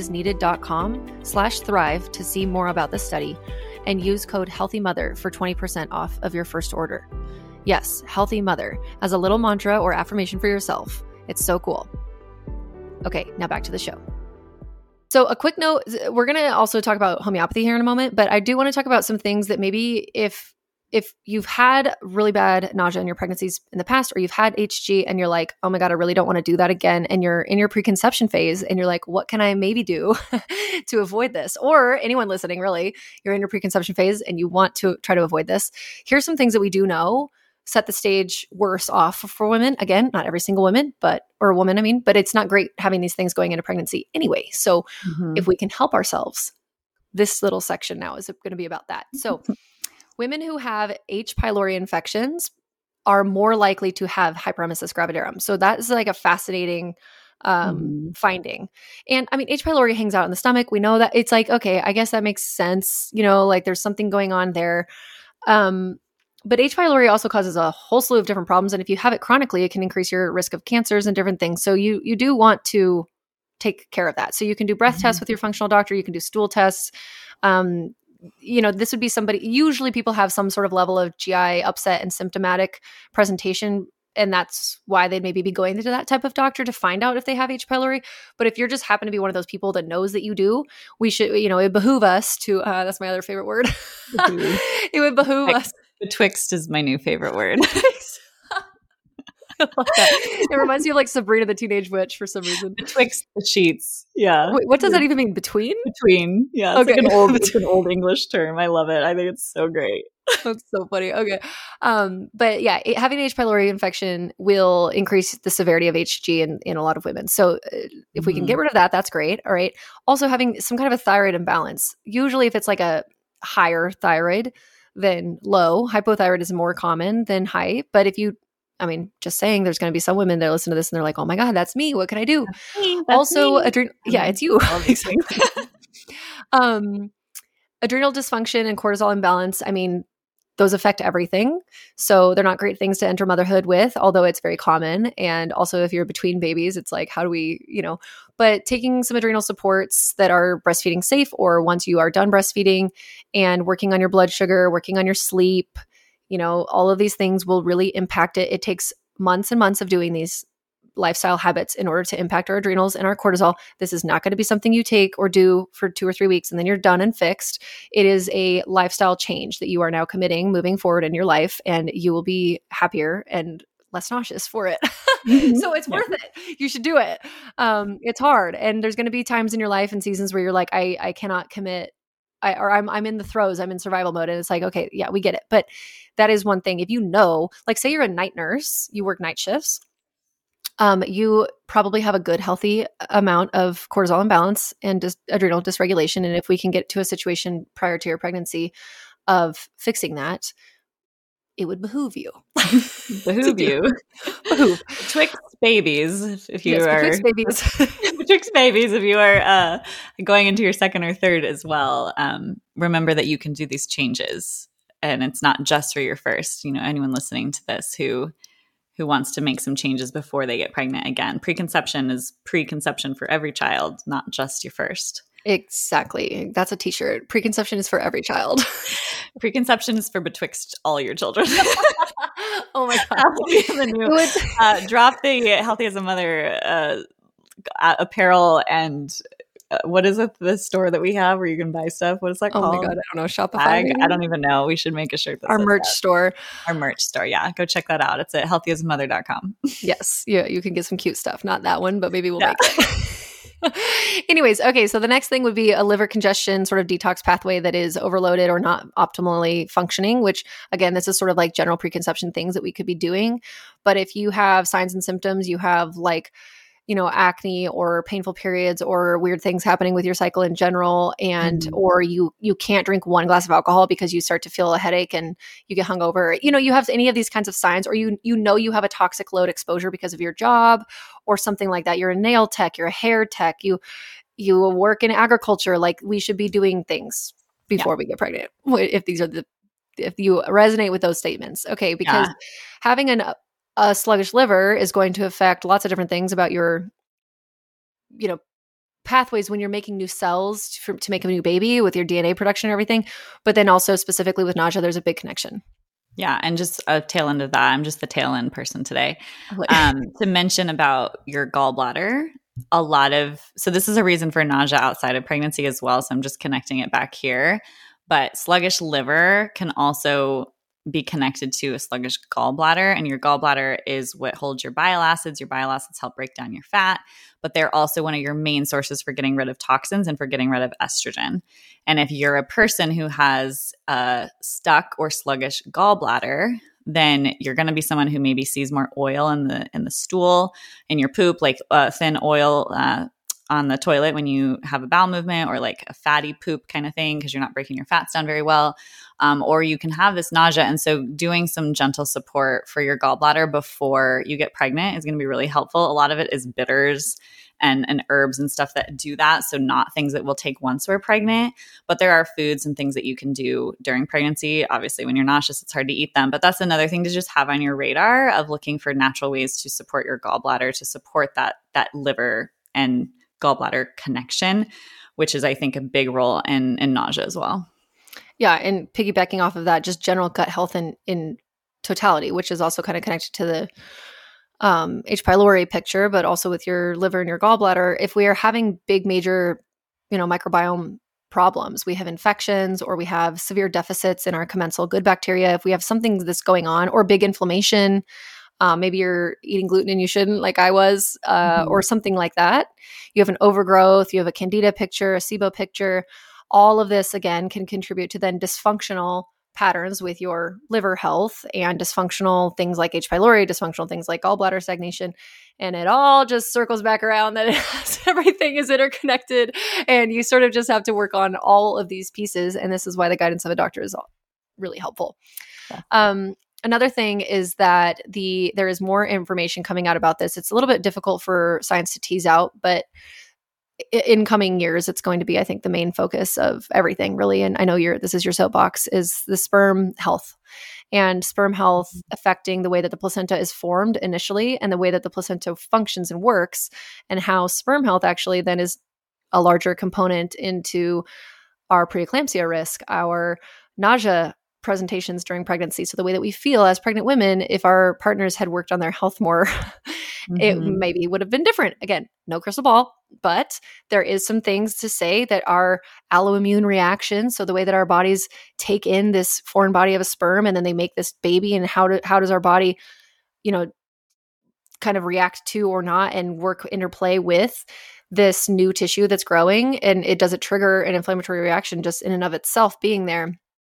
thisisneeded.com/thrive to see more about the study, and use code HEALTHYMOTHER for 20% off of your first order. Yes, Healthy Mother, as a little mantra or affirmation for yourself. It's so cool. Okay, now back to the show. So a quick note, we're going to also talk about homeopathy here in a moment, but I do want to talk about some things that maybe if you've had really bad nausea in your pregnancies in the past, or you've had HG and you're like, oh my God, I really don't want to do that again. And you're in your preconception phase and you're like, what can I maybe do to avoid this? Or anyone listening, really, you're in your preconception phase and you want to try to avoid this. Here's some things that we do know set the stage worse off for women. Again, not every single woman, but it's not great having these things going into pregnancy anyway. So if we can help ourselves, this little section now is going to be about that. So women who have H. pylori infections are more likely to have hyperemesis gravidarum. So that is like a fascinating finding. And I mean, H. pylori hangs out in the stomach. We know that. It's like, okay, I guess that makes sense. Like there's something going on there. But H. pylori also causes a whole slew of different problems. And if you have it chronically, it can increase your risk of cancers and different things. So you do want to take care of that. So you can do breath tests with your functional doctor. You can do stool tests. This would be usually people have some sort of level of GI upset and symptomatic presentation. And that's why they'd maybe be going to that type of doctor to find out if they have H. pylori. But if you're just happen to be one of those people that knows that you do, we should, it behoove us to, that's my other favorite word. It would behoove us. Betwixt is my new favorite word. love that. It reminds me of like Sabrina the Teenage Witch for some reason. Betwixt the sheets. Yeah. Wait, what does that even mean? Between? Between. Yeah. It's Okay. It's an old English term. I love it. I think it's so great. That's so funny. Okay. But yeah, having an H. pylori infection will increase the severity of HG in a lot of women. So if we can get rid of that, that's great. All right. Also having some kind of a thyroid imbalance. Usually if it's like a higher thyroid than low, hypothyroid is more common than high. But if you, I mean, just saying, there's going to be some women that listen to this and they're like, oh my God, that's me. What can I do? Also, yeah, it's you. Adrenal dysfunction and cortisol imbalance. I mean, those affect everything. So they're not great things to enter motherhood with, although it's very common. And also if you're between babies, it's like, how do we, but taking some adrenal supports that are breastfeeding safe, or once you are done breastfeeding, and working on your blood sugar, working on your sleep, all of these things will really impact it. It takes months and months of doing these lifestyle habits in order to impact our adrenals and our cortisol. This is not going to be something you take or do for 2 or 3 weeks and then you're done and fixed. It is a lifestyle change that you are now committing moving forward in your life, and you will be happier and less nauseous for it. So it's worth it. You should do it. It's hard. And there's going to be times in your life and seasons where you're like, I cannot commit. I'm in the throes. I'm in survival mode. And it's like, okay, yeah, we get it. But that is one thing. If like say you're a night nurse, you work night shifts, you probably have a good, healthy amount of cortisol imbalance and adrenal dysregulation. And if we can get to a situation prior to your pregnancy of fixing that, it would behoove you. Behoove you. Betwixt babies, if you are. Betwixt babies. Betwixt babies, if you are going into your second or third as well, remember that you can do these changes. And it's not just for your first. Anyone listening to this who wants to make some changes before they get pregnant again. Preconception is preconception for every child, not just your first. Exactly. That's a t-shirt. Preconception is for every child. Preconception is for betwixt all your children. Oh my God. Drop the Healthy as a Mother apparel and what is it? The store that we have where you can buy stuff. What is that called? Oh my God, I don't know. Shopify. I don't even know. We should make a shirt. Our merch store. Our merch store. Yeah. Go check that out. It's at healthyasmother.com. Yes. Yeah. You can get some cute stuff. Not that one, but maybe we'll make it. Anyways. Okay. So the next thing would be a liver congestion sort of detox pathway that is overloaded or not optimally functioning, which again, this is sort of like general preconception things that we could be doing. But if you have signs and symptoms, you have like, acne or painful periods or weird things happening with your cycle in general. And, or you can't drink 1 glass of alcohol because you start to feel a headache and you get hungover. You have any of these kinds of signs, or you have a toxic load exposure because of your job or something like that. You're a nail tech, you're a hair tech, you work in agriculture. Like we should be doing things before we get pregnant. If you resonate with those statements. Okay. Because having a sluggish liver is going to affect lots of different things about your, pathways when you're making new cells to make a new baby with your DNA production and everything. But then also specifically with nausea, there's a big connection. Yeah. And just a tail end of that, I'm just the tail end person today. To mention about your gallbladder, so this is a reason for nausea outside of pregnancy as well. So I'm just connecting it back here. But sluggish liver can also be connected to a sluggish gallbladder, and your gallbladder is what holds your bile acids. Your bile acids help break down your fat, but they're also one of your main sources for getting rid of toxins and for getting rid of estrogen. And if you're a person who has a stuck or sluggish gallbladder, then you're going to be someone who maybe sees more oil in the stool, in your poop, like thin oil on the toilet when you have a bowel movement, or like a fatty poop kind of thing because you're not breaking your fats down very well. Or you can have this nausea. And so doing some gentle support for your gallbladder before you get pregnant is going to be really helpful. A lot of it is bitters and herbs and stuff that do that. So not things that we'll take once we're pregnant, but there are foods and things that you can do during pregnancy. Obviously, when you're nauseous, it's hard to eat them, but that's another thing to just have on your radar of looking for natural ways to support your gallbladder, to support that liver and gallbladder connection, which is, I think, a big role in nausea as well. Yeah. And piggybacking off of that, just general gut health in totality, which is also kind of connected to the H. pylori picture, but also with your liver and your gallbladder. If we are having big, major, microbiome problems, we have infections or we have severe deficits in our commensal good bacteria, if we have something that's going on, or big inflammation, Maybe you're eating gluten and you shouldn't, like I was, or something like that. You have an overgrowth, you have a candida picture, a SIBO picture. All of this, again, can contribute to then dysfunctional patterns with your liver health and dysfunctional things like H. pylori, dysfunctional things like gallbladder stagnation. And it all just circles back around that everything is interconnected, and you sort of just have to work on all of these pieces. And this is why the guidance of a doctor is really helpful. Yeah. Another thing is that there is more information coming out about this. It's a little bit difficult for science to tease out, but in coming years, it's going to be, I think, the main focus of everything, really. And I know this is your soapbox, is the sperm health, and sperm health affecting the way that the placenta is formed initially and the way that the placenta functions and works, and how sperm health actually then is a larger component into our preeclampsia risk, our nausea presentations during pregnancy. So the way that we feel as pregnant women, if our partners had worked on their health more, it maybe would have been different. Again, no crystal ball, but there is some things to say that our alloimmune reaction, so the way that our bodies take in this foreign body of a sperm and then they make this baby, and how does our body, kind of react to or not and interplay with this new tissue that's growing, and does it trigger an inflammatory reaction just in and of itself being there.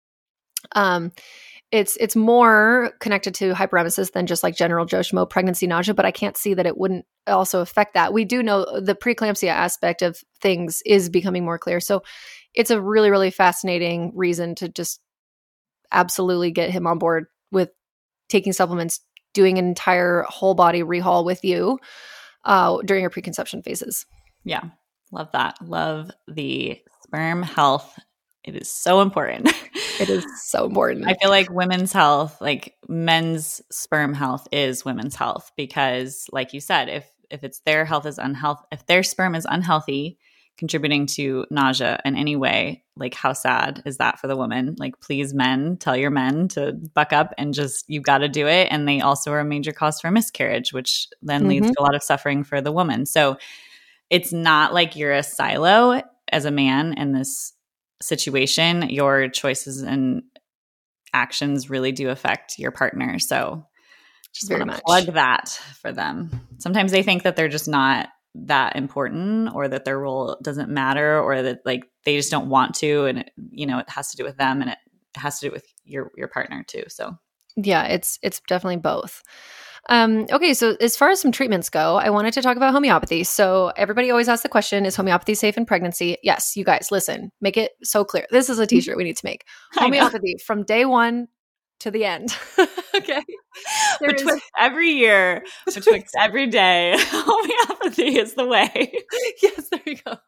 It's more connected to hyperemesis than just like general Joe Schmo pregnancy nausea, but I can't see that it wouldn't also affect that. We do know the preeclampsia aspect of things is becoming more clear. So it's a really, really fascinating reason to just absolutely get him on board with taking supplements, doing an entire whole body rehaul with you during your preconception phases. Yeah. Love that. Love the sperm health. It is so important. It is so important. I feel like women's health, like men's sperm health is women's health, because like you said, if it's their health is unhealthy, if their sperm is unhealthy, contributing to nausea in any way, like how sad is that for the woman? Like, please, men, tell your men to buck up and just, you got to do it. And they also are a major cause for miscarriage, which then leads to a lot of suffering for the woman. So it's not like you're a silo as a man in this situation. Your choices and actions really do affect your partner. So just want to plug that for them. Sometimes they think that they're just not that important, or that their role doesn't matter, or that like they just don't want to, and it has to do with them, and it has to do with your partner too. So yeah, it's definitely both. Okay, so as far as some treatments go, I wanted to talk about homeopathy. So everybody always asks the question, is homeopathy safe in pregnancy? Yes, you guys, listen, make it so clear. This is a t-shirt we need to make. Homeopathy from day one to the end. Okay. Betwixt every year, betwixt every day, homeopathy is the way. Yes, there you go.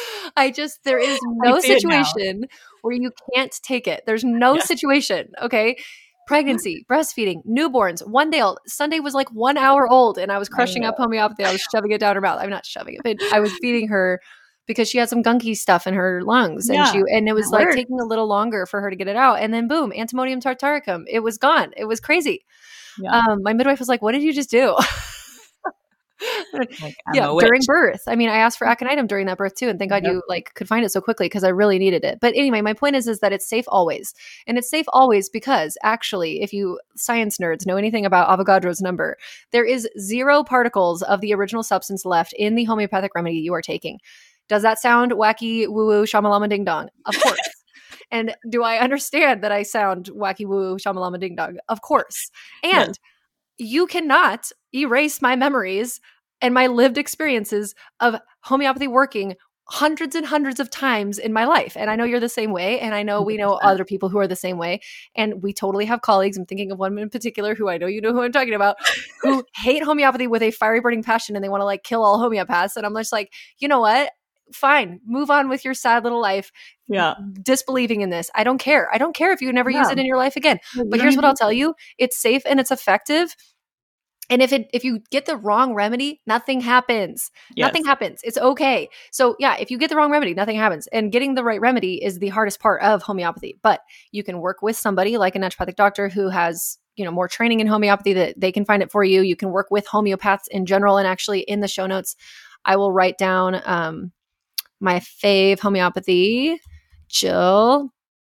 There is no situation where you can't take it. There's no situation. Okay. Pregnancy, breastfeeding, newborns, 1 day old. Sunday was like 1 hour old, and I was crushing up homeopathy. I was shoving it down her mouth. I'm not shoving it, but I was feeding her because she had some gunky stuff in her lungs, and it was like taking a little longer for her to get it out. And then boom, Antimonium tartaricum. It was gone. It was crazy. Yeah. My midwife was like, "What did you just do?" During birth. I mean, I asked for aconitum during that birth too, and thank God you could find it so quickly, because I really needed it. But anyway, my point is that it's safe always, and it's safe always because actually, if you science nerds know anything about Avogadro's number, there is 0 particles of the original substance left in the homeopathic remedy you are taking. Does that sound wacky, woo woo, shamalama ding dong? Of course. And do I understand that I sound wacky, woo woo, shamalama ding dong? Of course. And you cannot erase my memories and my lived experiences of homeopathy working hundreds and hundreds of times in my life. And I know you're the same way. And I know we know other people who are the same way. And we totally have colleagues. I'm thinking of one in particular who I know you know who I'm talking about, who hate homeopathy with a fiery burning passion, and they want to kill all homeopaths. And I'm just like, you know what? Fine. Move on with your sad little life. Yeah. Disbelieving in this. I don't care. I don't care if you never use it in your life again. But here's what I'll tell you. It's safe and it's effective. And if you get the wrong remedy, nothing happens. Yes. Nothing happens. It's okay. So yeah, if you get the wrong remedy, nothing happens. And getting the right remedy is the hardest part of homeopathy. But you can work with somebody like a naturopathic doctor who has, more training in homeopathy, that they can find it for you. You can work with homeopaths in general. And actually in the show notes, I will write down my fave homeopathy. Jill,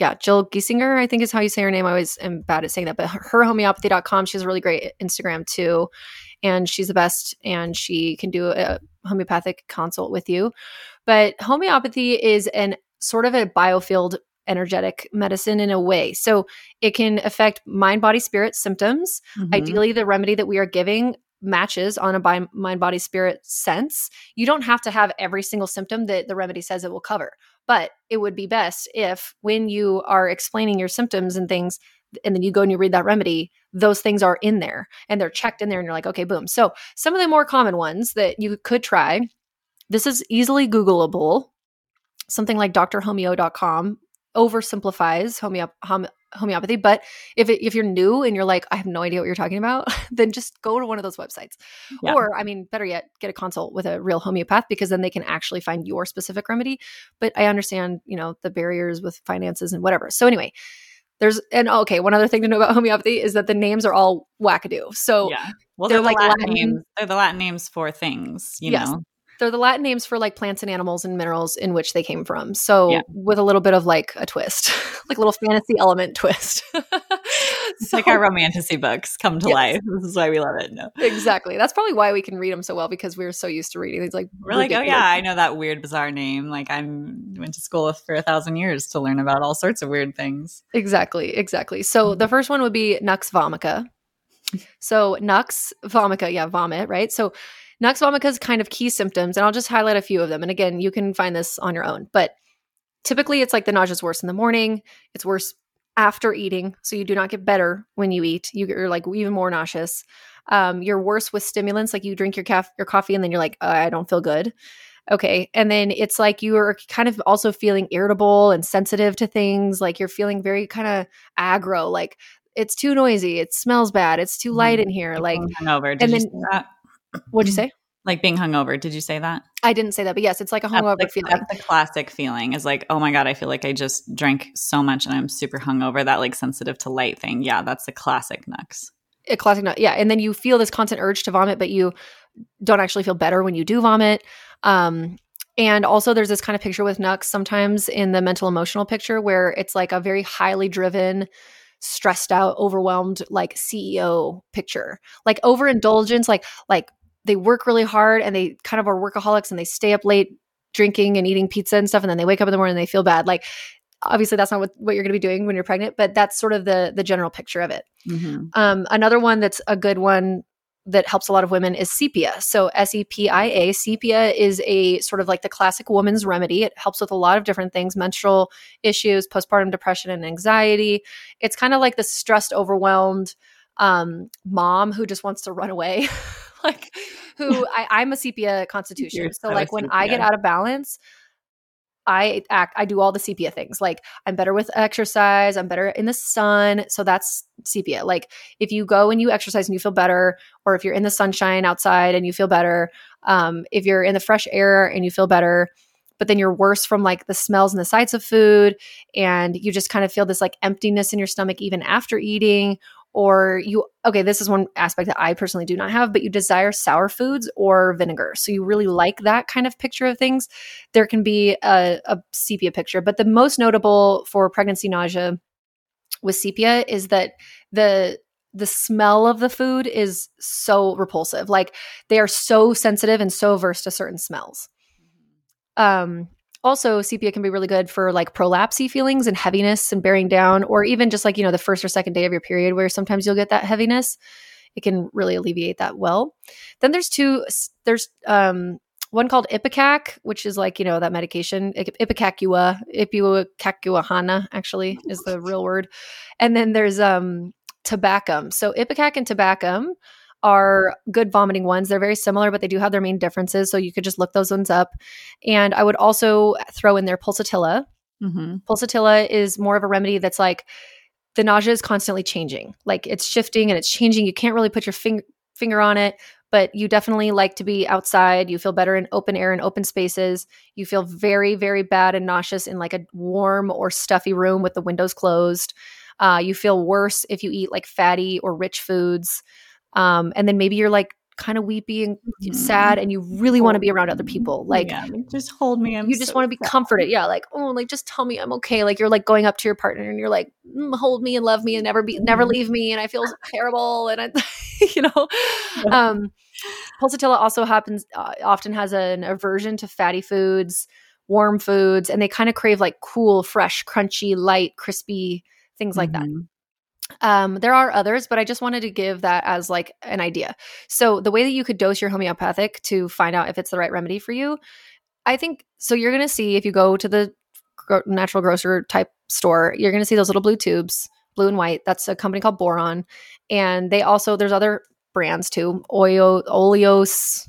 Jill Giesinger, I think is how you say her name. I always am bad at saying that, but herhomeopathy.com. She has a really great Instagram too. And she's the best, and she can do a homeopathic consult with you. But homeopathy is an sort of a biofield energetic medicine in a way. So it can affect mind, body, spirit symptoms. Mhm. Ideally, the remedy that we are giving matches on a mind, body, spirit sense. You don't have to have every single symptom that the remedy says it will cover. But it would be best if when you are explaining your symptoms and things, and then you go and you read that remedy, those things are in there and they're checked in there and you're like, okay, boom. So some of the more common ones that you could try, this is easily Googleable. Something like drhomeo.com oversimplifies homeopathy. But if you're new and you're like, I have no idea what you're talking about, then just go to one of those websites. Yeah. Or, I mean, better yet, get a consult with a real homeopath, because then they can actually find your specific remedy. But I understand, the barriers with finances and whatever. So anyway, one other thing to know about homeopathy is that the names are all wackadoo. So Yeah. Well, they're they're like Latin Latin names. They're the Latin names for things, Yes. know. They're the Latin names for like plants and animals and minerals in which they came from. So Yeah. with a little bit of like a twist, like a little fantasy element twist. It's like our romantasy books come to Yes. life. This is why we love it. No. Exactly. That's probably why we can read them so well, because we're so used to reading these like We're like, oh yeah, I know that weird, bizarre name. Like I went to school for 1,000 years to learn about all sorts of weird things. Exactly. So the first one would be Nux vomica. So Nux vomica, vomit, right? So Nux vomica's kind of key symptoms, and I'll just highlight a few of them. And again, you can find this on your own, but typically it's like the nausea's worse in the morning. It's worse after eating. So you do not get better when you eat. You're like even more nauseous. You're worse with stimulants. Like you drink your coffee and then you're like, I don't feel good. Okay. And then it's like you are kind of also feeling irritable and sensitive to things. Like you're feeling very kind of aggro. Like it's too noisy. It smells bad. It's too light in here. Like being hungover. Did you say that? What'd you say? Like being hungover. Did you say that? I didn't say that, but yes, it's like a hungover feeling. That's the classic feeling is like, oh my God, I feel like I just drank so much and I'm super hungover. That like sensitive to light thing. Yeah, that's the classic Nux. A classic Nux. Yeah. And then you feel this constant urge to vomit, but you don't actually feel better when you do vomit. And also there's this kind of picture with Nux sometimes in the mental emotional picture where it's like a very highly driven, stressed out, overwhelmed, like CEO picture, like overindulgence, like they work really hard and they kind of are workaholics and they stay up late drinking and eating pizza and stuff. And then they wake up in the morning and they feel bad. Like obviously that's not what you're going to be doing when you're pregnant, but that's sort of the general picture of it. Mm-hmm. Another one that's a good one that helps a lot of women is sepia. So SEPIA. Sepia is a sort of like the classic woman's remedy. It helps with a lot of different things, menstrual issues, postpartum depression and anxiety. It's kind of like the stressed, overwhelmed mom who just wants to run away. Like I'm a sepia constitution. So like when I get out of balance, I do all the sepia things. Like I'm better with exercise. I'm better in the sun. So that's sepia. Like if you go and you exercise and you feel better, or if you're in the sunshine outside and you feel better, if you're in the fresh air and you feel better, but then you're worse from like the smells and the sights of food, and you just kind of feel this like emptiness in your stomach even after eating, or this is one aspect that I personally do not have, but you desire sour foods or vinegar. So you really like that kind of picture of things. There can be a sepia picture, but the most notable for pregnancy nausea with sepia is that the smell of the food is so repulsive. Like they are so sensitive and so averse to certain smells. Also, sepia can be really good for like prolapsy feelings and heaviness and bearing down, or even just like, the first or second day of your period where sometimes you'll get that heaviness. It can really alleviate that well. Then there's one called Ipecac, which is like, that medication, Ipecacuanha actually is the real word. And then there's Tabacum. So Ipecac and Tabacum are good vomiting ones. They're very similar, but they do have their main differences. So you could just look those ones up. And I would also throw in there Pulsatilla. Mm-hmm. Pulsatilla is more of a remedy that's like the nausea is constantly changing. Like it's shifting and it's changing. You can't really put your finger on it, but you definitely like to be outside. You feel better in open air and open spaces. You feel very, very bad and nauseous in like a warm or stuffy room with the windows closed. You feel worse if you eat like fatty or rich foods. And then maybe you're like kind of weepy and sad and you really want to be around other people. Like, just hold me. You just want to be comforted. Yeah. Like, oh, like just tell me I'm okay. Like you're like going up to your partner and you're like, hold me and love me and never leave me. And I feel terrible. And pulsatilla also often has an aversion to fatty foods, warm foods, and they kind of crave like cool, fresh, crunchy, light, crispy things like that. There are others, but I just wanted to give that as like an idea. So the way that you could dose your homeopathic to find out if it's the right remedy for you, I think, so you're going to see if you go to the natural grocer type store, you're going to see those little blue tubes, blue and white. That's a company called Boron. And they also, there's other brands too, Oleos,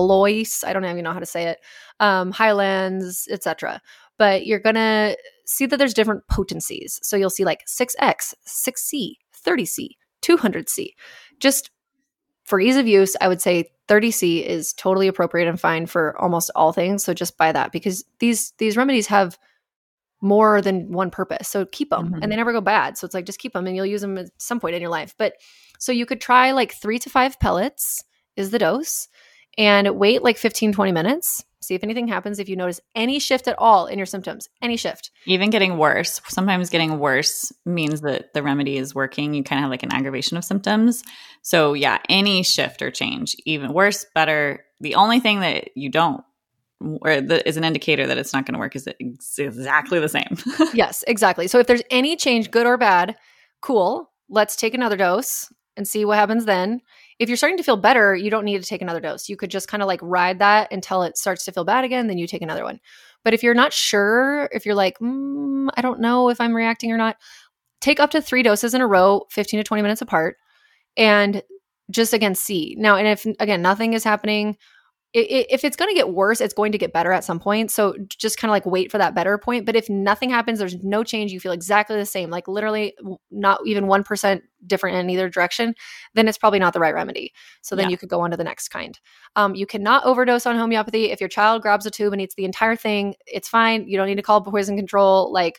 I don't even know how to say it, Highlands, etc. But you're going to see that there's different potencies. So you'll see like 6X, 6C, 30C, 200C. Just for ease of use, I would say 30C is totally appropriate and fine for almost all things. So just buy that because these remedies have more than one purpose. So keep them and they never go bad. So it's like, just keep them and you'll use them at some point in your life. But so you could try like 3 to 5 pellets is the dose and wait like 15-20 minutes. See if anything happens. If you notice any shift at all in your symptoms, any shift. Even getting worse. Sometimes getting worse means that the remedy is working. You kind of have like an aggravation of symptoms. So yeah, any shift or change, even worse, better. The only thing that you don't, or that is an indicator that it's not going to work, is that it's exactly the same. Yes, exactly. So if there's any change, good or bad, cool. Let's take another dose and see what happens then. If you're starting to feel better, you don't need to take another dose. You could just kind of like ride that until it starts to feel bad again, then you take another one. But if you're not sure, if you're like, I don't know if I'm reacting or not, take up to 3 doses in a row, 15 to 20 minutes apart, and just again, see. Now, and if, again, nothing is happening, if it's going to get worse, it's going to get better at some point. So just kind of like wait for that better point. But if nothing happens, there's no change, you feel exactly the same, like literally not even 1% different in either direction, then it's probably not the right remedy. So then you could go on to the next kind. You cannot overdose on homeopathy. If your child grabs a tube and eats the entire thing, it's fine. You don't need to call poison control. Like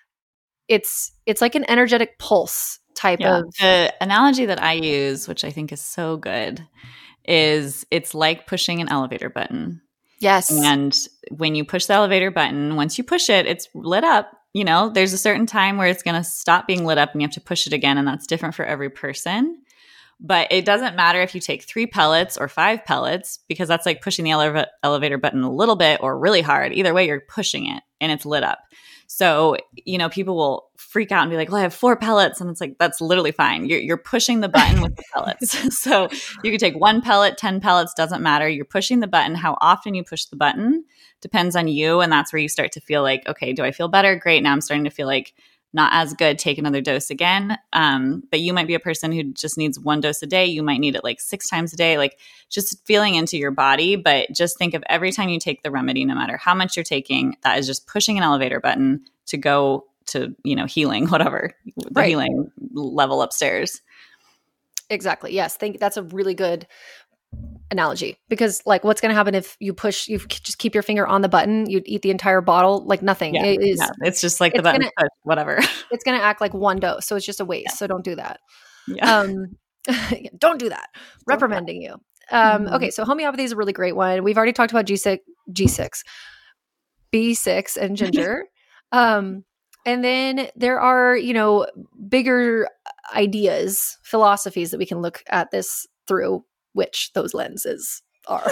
it's like an energetic pulse type of. The analogy that I use, which I think is so good, is it's like pushing an elevator button. Yes. And when you push the elevator button, once you push it, it's lit up. You know, there's a certain time where it's going to stop being lit up and you have to push it again. And that's different for every person. But it doesn't matter if you take 3 pellets or 5 pellets, because that's like pushing the elevator button a little bit or really hard. Either way, you're pushing it and it's lit up. So, you know, people will freak out and be like, well, I have 4 pellets. And it's like, that's literally fine. You're pushing the button with the pellets. So you could take 1 pellet, 10 pellets, doesn't matter. You're pushing the button. How often you push the button depends on you. And that's where you start to feel like, okay, do I feel better? Great. Now I'm starting to feel like not as good. Take another dose again. But you might be a person who just needs 1 dose a day. You might need it like 6 times a day, like just feeling into your body. But just think of every time you take the remedy, no matter how much you're taking, that is just pushing an elevator button to go to, you know, healing, whatever, the healing level upstairs. Exactly. Yes. That's a really good analogy, because like what's going to happen if you just keep your finger on the button, you eat the entire bottle, like nothing. It's just like the button push, whatever. It's going to act like 1 dose. So it's just a waste. So don't do that. Yeah. Don't do that. Reprimanding you. Okay. So homeopathy is a really great one. We've already talked about B6 and ginger. And then there are, you know, bigger ideas, philosophies that we can look at this through, which those lenses are.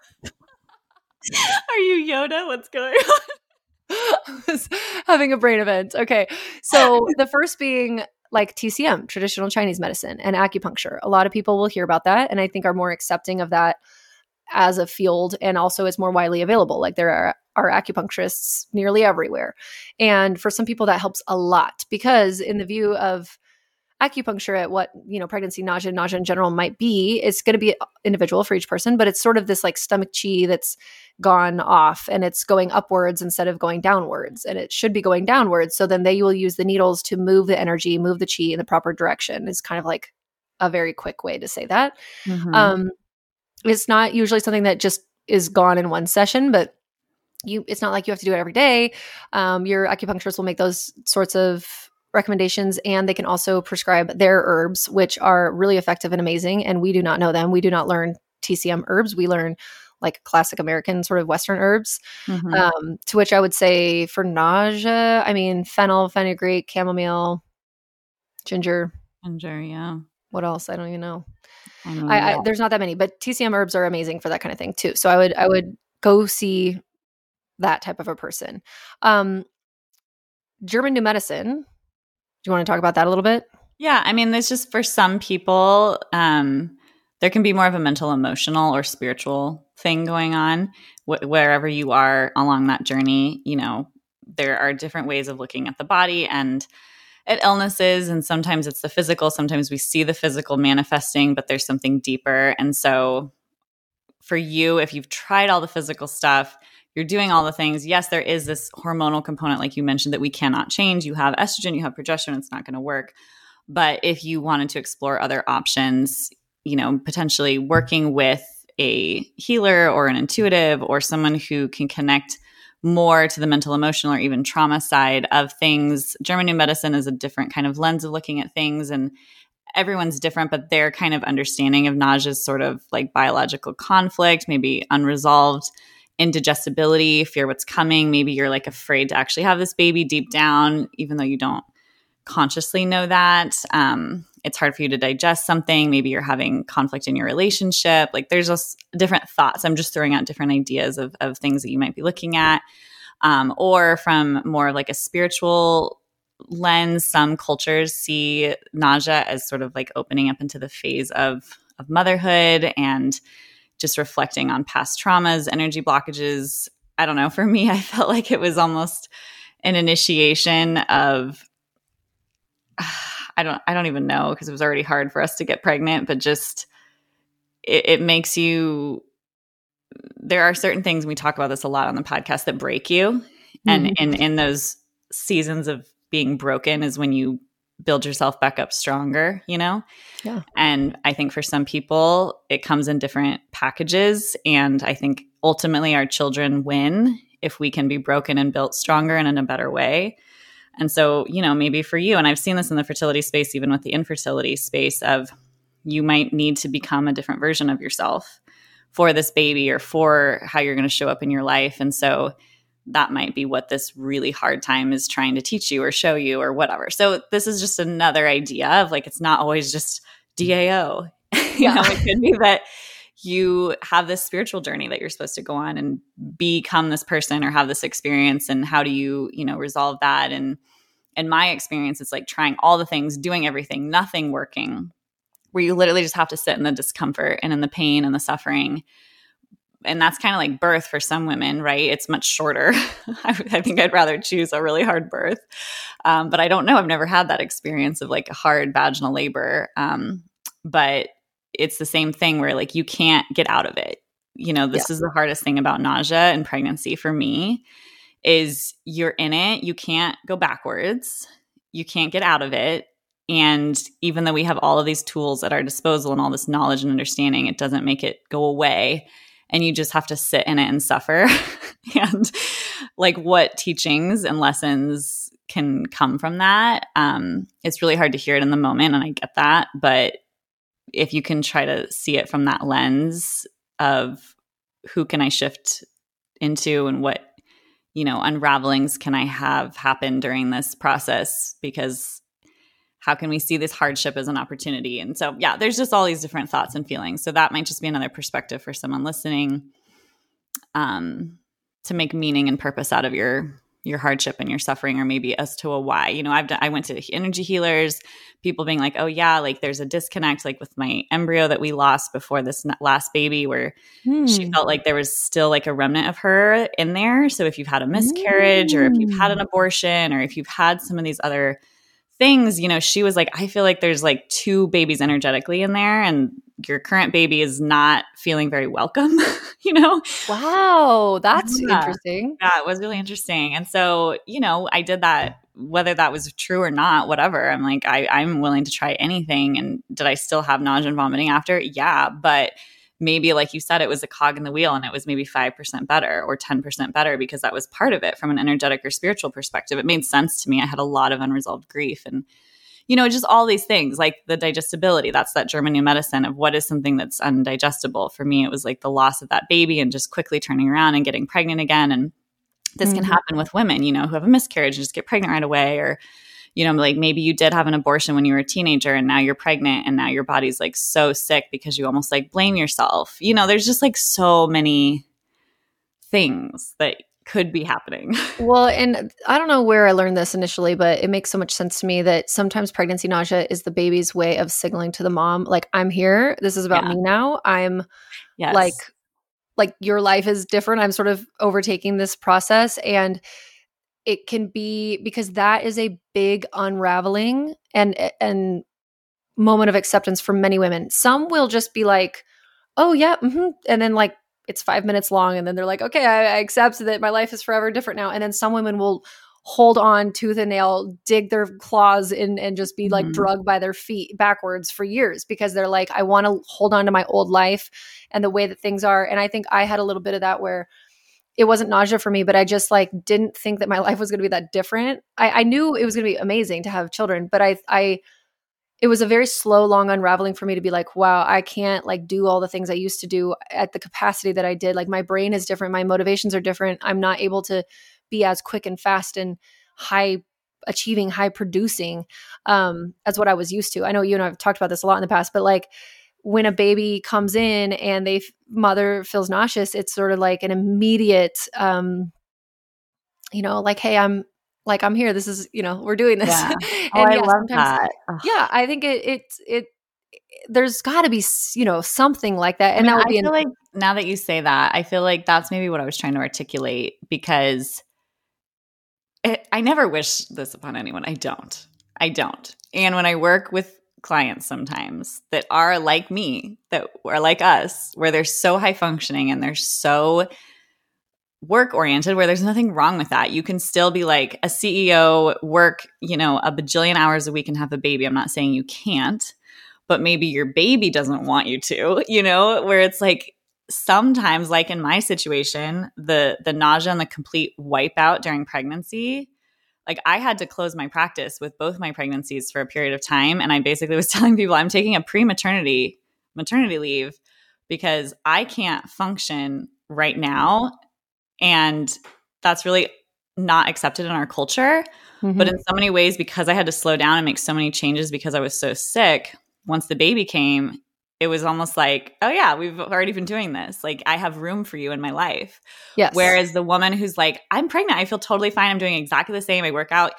Are you Yoda? What's going on? I was having a brain event. Okay. So the first being like TCM, traditional Chinese medicine, and acupuncture. A lot of people will hear about that and I think are more accepting of that as a field, and also it's more widely available. Like there are acupuncturists nearly everywhere. And for some people that helps a lot, because in the view of acupuncture at what, you know, pregnancy, nausea in general might be, it's going to be individual for each person, but it's sort of this like stomach chi that's gone off and it's going upwards instead of going downwards, and it should be going downwards. So then they will use the needles to move the energy, move the chi in the proper direction. Is kind of like a very quick way to say that. It's not usually something that just is gone in one session, but it's not like you have to do it every day. Your acupuncturist will make those sorts of recommendations, and they can also prescribe their herbs, which are really effective and amazing. And we do not know them. We do not learn TCM herbs. We learn like classic American sort of Western herbs, to which I would say for nausea, I mean, fennel, fenugreek, chamomile, ginger. Ginger, yeah. What else? I don't even know. I mean, There's not that many, but TCM herbs are amazing for that kind of thing too. So I would go see that type of a person. German New Medicine. Do you want to talk about that a little bit? Yeah. I mean, there's just for some people, there can be more of a mental, emotional, or spiritual thing going on wherever you are along that journey. You know, there are different ways of looking at the body and at illnesses. And sometimes it's the physical. Sometimes we see the physical manifesting, but there's something deeper. And so for you, if you've tried all the physical stuff, you're doing all the things. Yes, there is this hormonal component, like you mentioned, that we cannot change. You have estrogen, you have progesterone, it's not going to work. But if you wanted to explore other options, you know, potentially working with a healer or an intuitive or someone who can connect more to the mental, emotional, or even trauma side of things. German New Medicine is a different kind of lens of looking at things, and everyone's different, but their kind of understanding of nausea is sort of like biological conflict, maybe unresolved indigestibility, fear what's coming. Maybe you're like afraid to actually have this baby deep down, even though you don't consciously know that. It's hard for you to digest something. Maybe you're having conflict in your relationship. Like there's just different thoughts. I'm just throwing out different ideas of things that you might be looking at. Or from more of like a spiritual lens, some cultures see nausea as sort of like opening up into the phase of motherhood and just reflecting on past traumas, energy blockages. I don't know. For me, I felt like it was almost an initiation of I don't even know, because it was already hard for us to get pregnant, but just it makes you, there are certain things, we talk about this a lot on the podcast, that break you. And in those seasons of being broken is when you build yourself back up stronger, you know? Yeah. And I think for some people it comes in different packages. And I think ultimately our children win if we can be broken and built stronger and in a better way. And so, you know, maybe for you, and I've seen this in the fertility space, even with the infertility space, of you might need to become a different version of yourself for this baby or for how you're going to show up in your life. And so that might be what this really hard time is trying to teach you or show you or whatever. So this is just another idea of like, it's not always just DAO. You know, it could be that you have this spiritual journey that you're supposed to go on and become this person or have this experience. And how do you, you know, resolve that? And in my experience, it's like trying all the things, doing everything, nothing working, where you literally just have to sit in the discomfort and in the pain and the suffering. And that's kind of like birth for some women, right? It's much shorter. I think I'd rather choose a really hard birth. But I don't know. I've never had that experience of like a hard vaginal labor. But it's the same thing where like you can't get out of it. You know, this is the hardest thing about nausea and pregnancy for me, is you're in it. You can't go backwards. You can't get out of it. And even though we have all of these tools at our disposal and all this knowledge and understanding, it doesn't make it go away. And you just have to sit in it and suffer. And like what teachings and lessons can come from that? It's really hard to hear it in the moment, and I get that. But if you can try to see it from that lens of who can I shift into and what, you know, unravelings can I have happen during this process, because how can we see this hardship as an opportunity? And so, yeah, there's just all these different thoughts and feelings. So that might just be another perspective for someone listening, to make meaning and purpose out of your hardship and your suffering, or maybe as to a why. You know, I went to energy healers, people being like, oh yeah, like there's a disconnect, like with my embryo that we lost before this last baby, where she felt like there was still like a remnant of her in there. So if you've had a miscarriage or if you've had an abortion or if you've had some of these other things, you know, she was like, I feel like there's like two babies energetically in there, and your current baby is not feeling very welcome, you know? Wow, that's interesting. Yeah, it was really interesting. And so, you know, I did that, whether that was true or not, whatever. I'm like, I'm willing to try anything. And did I still have nausea and vomiting after? Yeah. But maybe, like you said, it was a cog in the wheel, and it was maybe 5% better or 10% better, because that was part of it from an energetic or spiritual perspective. It made sense to me. I had a lot of unresolved grief, and, just all these things like the digestibility. That's that German new medicine of what is something that's undigestible. For me, it was like the loss of that baby and just quickly turning around and getting pregnant again. And this can happen with women, who have a miscarriage and just get pregnant right away, or like maybe you did have an abortion when you were a teenager and now you're pregnant and now your body's like so sick because you almost like blame yourself. There's just like so many things that could be happening. Well, and I don't know where I learned this initially, but it makes so much sense to me that sometimes pregnancy nausea is the baby's way of signaling to the mom, like, I'm here. This is about me now. I'm like your life is different. I'm sort of overtaking this process. And it can be because that is a big unraveling and moment of acceptance for many women. Some will just be like, oh yeah. And then like it's 5 minutes long. And then they're like, okay, I accept that my life is forever different now. And then some women will hold on tooth and nail, dig their claws in and just be like drugged by their feet backwards for years because they're like, I want to hold on to my old life and the way that things are. And I think I had a little bit of that where it wasn't nausea for me, but I just like didn't think that my life was going to be that different. I knew it was going to be amazing to have children, but it was a very slow, long unraveling for me to be like, wow, I can't like do all the things I used to do at the capacity that I did. Like my brain is different. My motivations are different. I'm not able to be as quick and fast and high achieving, high producing as what I was used to. I know you and I have talked about this a lot in the past, but like when a baby comes in and mother feels nauseous, it's sort of like an immediate, like, hey, I'm here. This is, we're doing this. Yeah. And I love that. Yeah. I think there's gotta be, something like that. And I that would be, feel like now that you say that, I feel like that's maybe what I was trying to articulate because I never wish this upon anyone. I don't. And when I work with clients sometimes that are like me, that are like us, where they're so high functioning and they're so work oriented, where there's nothing wrong with that. You can still be like a CEO, work, a bajillion hours a week and have a baby. I'm not saying you can't, but maybe your baby doesn't want you to, where it's like sometimes, like in my situation, the nausea and the complete wipeout during pregnancy, like I had to close my practice with both my pregnancies for a period of time. And I basically was telling people I'm taking a maternity leave because I can't function right now. And that's really not accepted in our culture. But in so many ways, because I had to slow down and make so many changes because I was so sick, once the baby came, it was almost like, oh yeah, we've already been doing this. Like I have room for you in my life. Yes. Whereas the woman who's like, I'm pregnant, I feel totally fine. I'm doing exactly the same. I work out,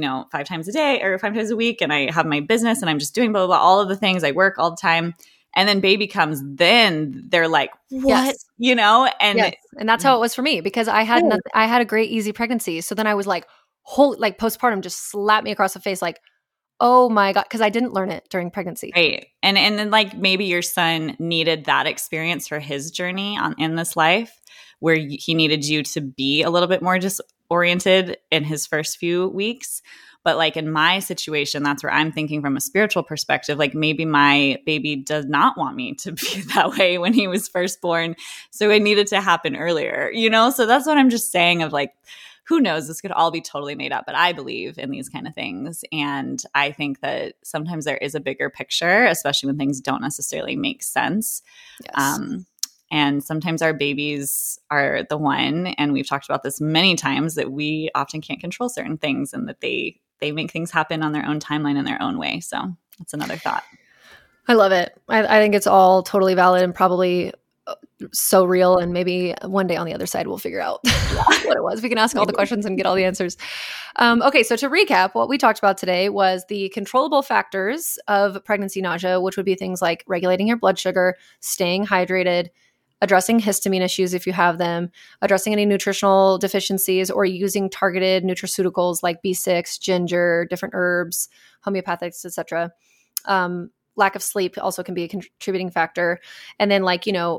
5 times a day or 5 times a week. And I have my business and I'm just doing blah, blah, blah, all of the things. I work all the time. And then baby comes, then they're like, what? Yes. And yes. And that's how it was for me because I had I had a great, easy pregnancy. So then I was like, like postpartum just slapped me across the face. Like, oh my God. Cause I didn't learn it during pregnancy. Right. And then like maybe your son needed that experience for his journey in this life where he needed you to be a little bit more disoriented in his first few weeks. But like in my situation, that's where I'm thinking from a spiritual perspective, like maybe my baby does not want me to be that way when he was first born. So it needed to happen earlier, So that's what I'm just saying of like, who knows? This could all be totally made up, but I believe in these kind of things. And I think that sometimes there is a bigger picture, especially when things don't necessarily make sense. Yes. And sometimes our babies are the one, and we've talked about this many times, that we often can't control certain things and that they make things happen on their own timeline in their own way. So that's another thought. I love it. I think it's all totally valid and probably so real. And maybe one day on the other side, we'll figure out what it was. We can ask all the questions and get all the answers. Okay. So to recap, what we talked about today was the controllable factors of pregnancy nausea, which would be things like regulating your blood sugar, staying hydrated, addressing histamine issues if you have them, addressing any nutritional deficiencies, or using targeted nutraceuticals like B6, ginger, different herbs, homeopathics, etc. Lack of sleep also can be a contributing factor. And then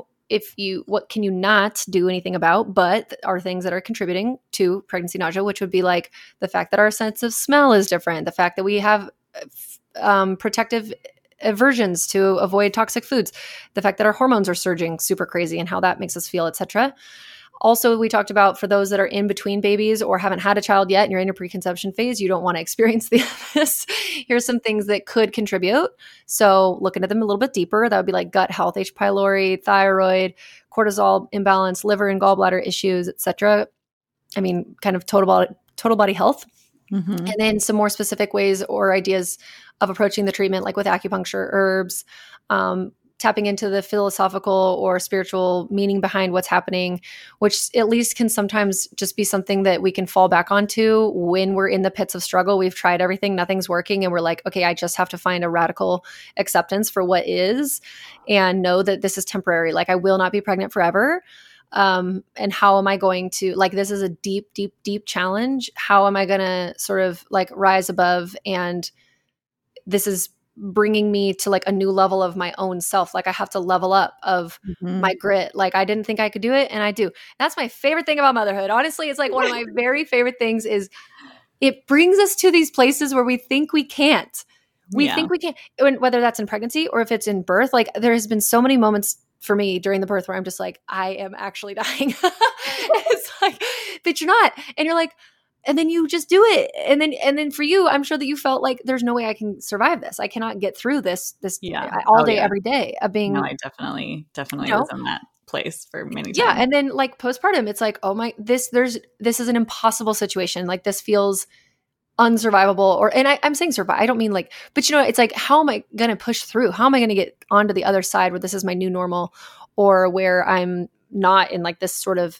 what can you not do anything about, but are things that are contributing to pregnancy nausea, which would be like the fact that our sense of smell is different, the fact that we have protective aversions to avoid toxic foods, the fact that our hormones are surging super crazy and how that makes us feel, etc. Also, we talked about for those that are in between babies or haven't had a child yet and you're in your preconception phase, you don't want to experience this. Here's some things that could contribute. So looking at them a little bit deeper, that would be like gut health, H. pylori, thyroid, cortisol imbalance, liver and gallbladder issues, etc. I mean, kind of total body health. Mm-hmm. And then some more specific ways or ideas of approaching the treatment, like with acupuncture, herbs, tapping into the philosophical or spiritual meaning behind what's happening, which at least can sometimes just be something that we can fall back onto when we're in the pits of struggle. We've tried everything, nothing's working. And we're like, okay, I just have to find a radical acceptance for what is and know that this is temporary. Like I will not be pregnant forever. And how am I going to, like, this is a deep, deep, deep challenge. How am I going to sort of like rise above? And this is bringing me to like a new level of my own self. Like I have to level up of my grit. Like I didn't think I could do it. And I do. That's my favorite thing about motherhood. Honestly, it's like one of my very favorite things is it brings us to these places where we think we can't. We think we can't, whether that's in pregnancy or if it's in birth. Like there has been so many moments for me during the birth where I'm just like, I am actually dying. It's like, but you're not. And you're like, and then you just do it. And then for you, I'm sure that you felt like there's no way I can survive this. I cannot get through this all day, every day of being. No, I definitely was in that place for many times. Yeah. And then like postpartum, it's like, oh my, this is an impossible situation. Like this feels unsurvivable and I'm saying survive. I don't mean like, but it's like, how am I going to push through? How am I going to get onto the other side where this is my new normal or where I'm not in like this sort of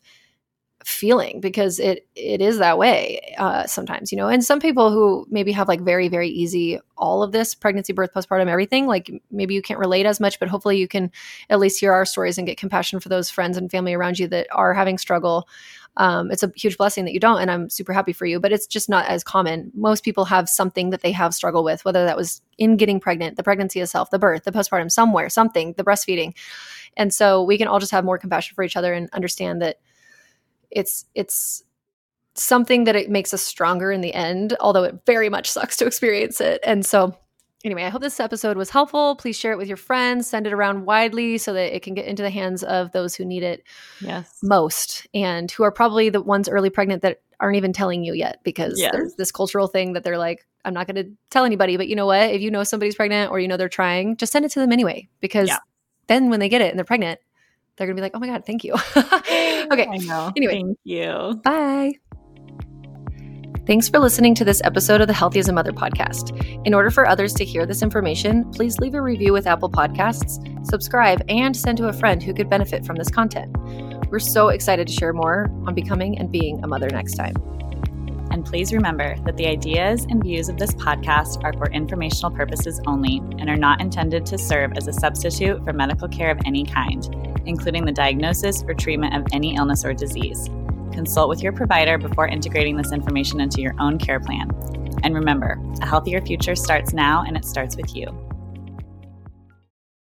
feeling because it is that way sometimes, and some people who maybe have like very, very easy, all of this pregnancy, birth, postpartum, everything, like maybe you can't relate as much, but hopefully you can at least hear our stories and get compassion for those friends and family around you that are having struggle. It's a huge blessing that you don't, and I'm super happy for you, but it's just not as common. Most people have something that they have struggled with, whether that was in getting pregnant, the pregnancy itself, the birth, the postpartum, somewhere, something, the breastfeeding. And so we can all just have more compassion for each other and understand that it's something that it makes us stronger in the end, although it very much sucks to experience it. And so anyway, I hope this episode was helpful. Please share it with your friends, send it around widely so that it can get into the hands of those who need it most and who are probably the ones early pregnant that aren't even telling you yet because there's this cultural thing that they're like, I'm not going to tell anybody, but you know what? If you know somebody's pregnant or they're trying, just send it to them anyway, because then when they get it and they're pregnant, they're going to be like, oh my God, thank you. Okay. I know. Anyway. Thank you. Bye. Thanks for listening to this episode of the Healthy as a Mother podcast. In order for others to hear this information, please leave a review with Apple Podcasts, subscribe, and send to a friend who could benefit from this content. We're so excited to share more on becoming and being a mother next time. And please remember that the ideas and views of this podcast are for informational purposes only and are not intended to serve as a substitute for medical care of any kind, including the diagnosis or treatment of any illness or disease. Consult with your provider before integrating this information into your own care plan. And remember, a healthier future starts now, and it starts with you.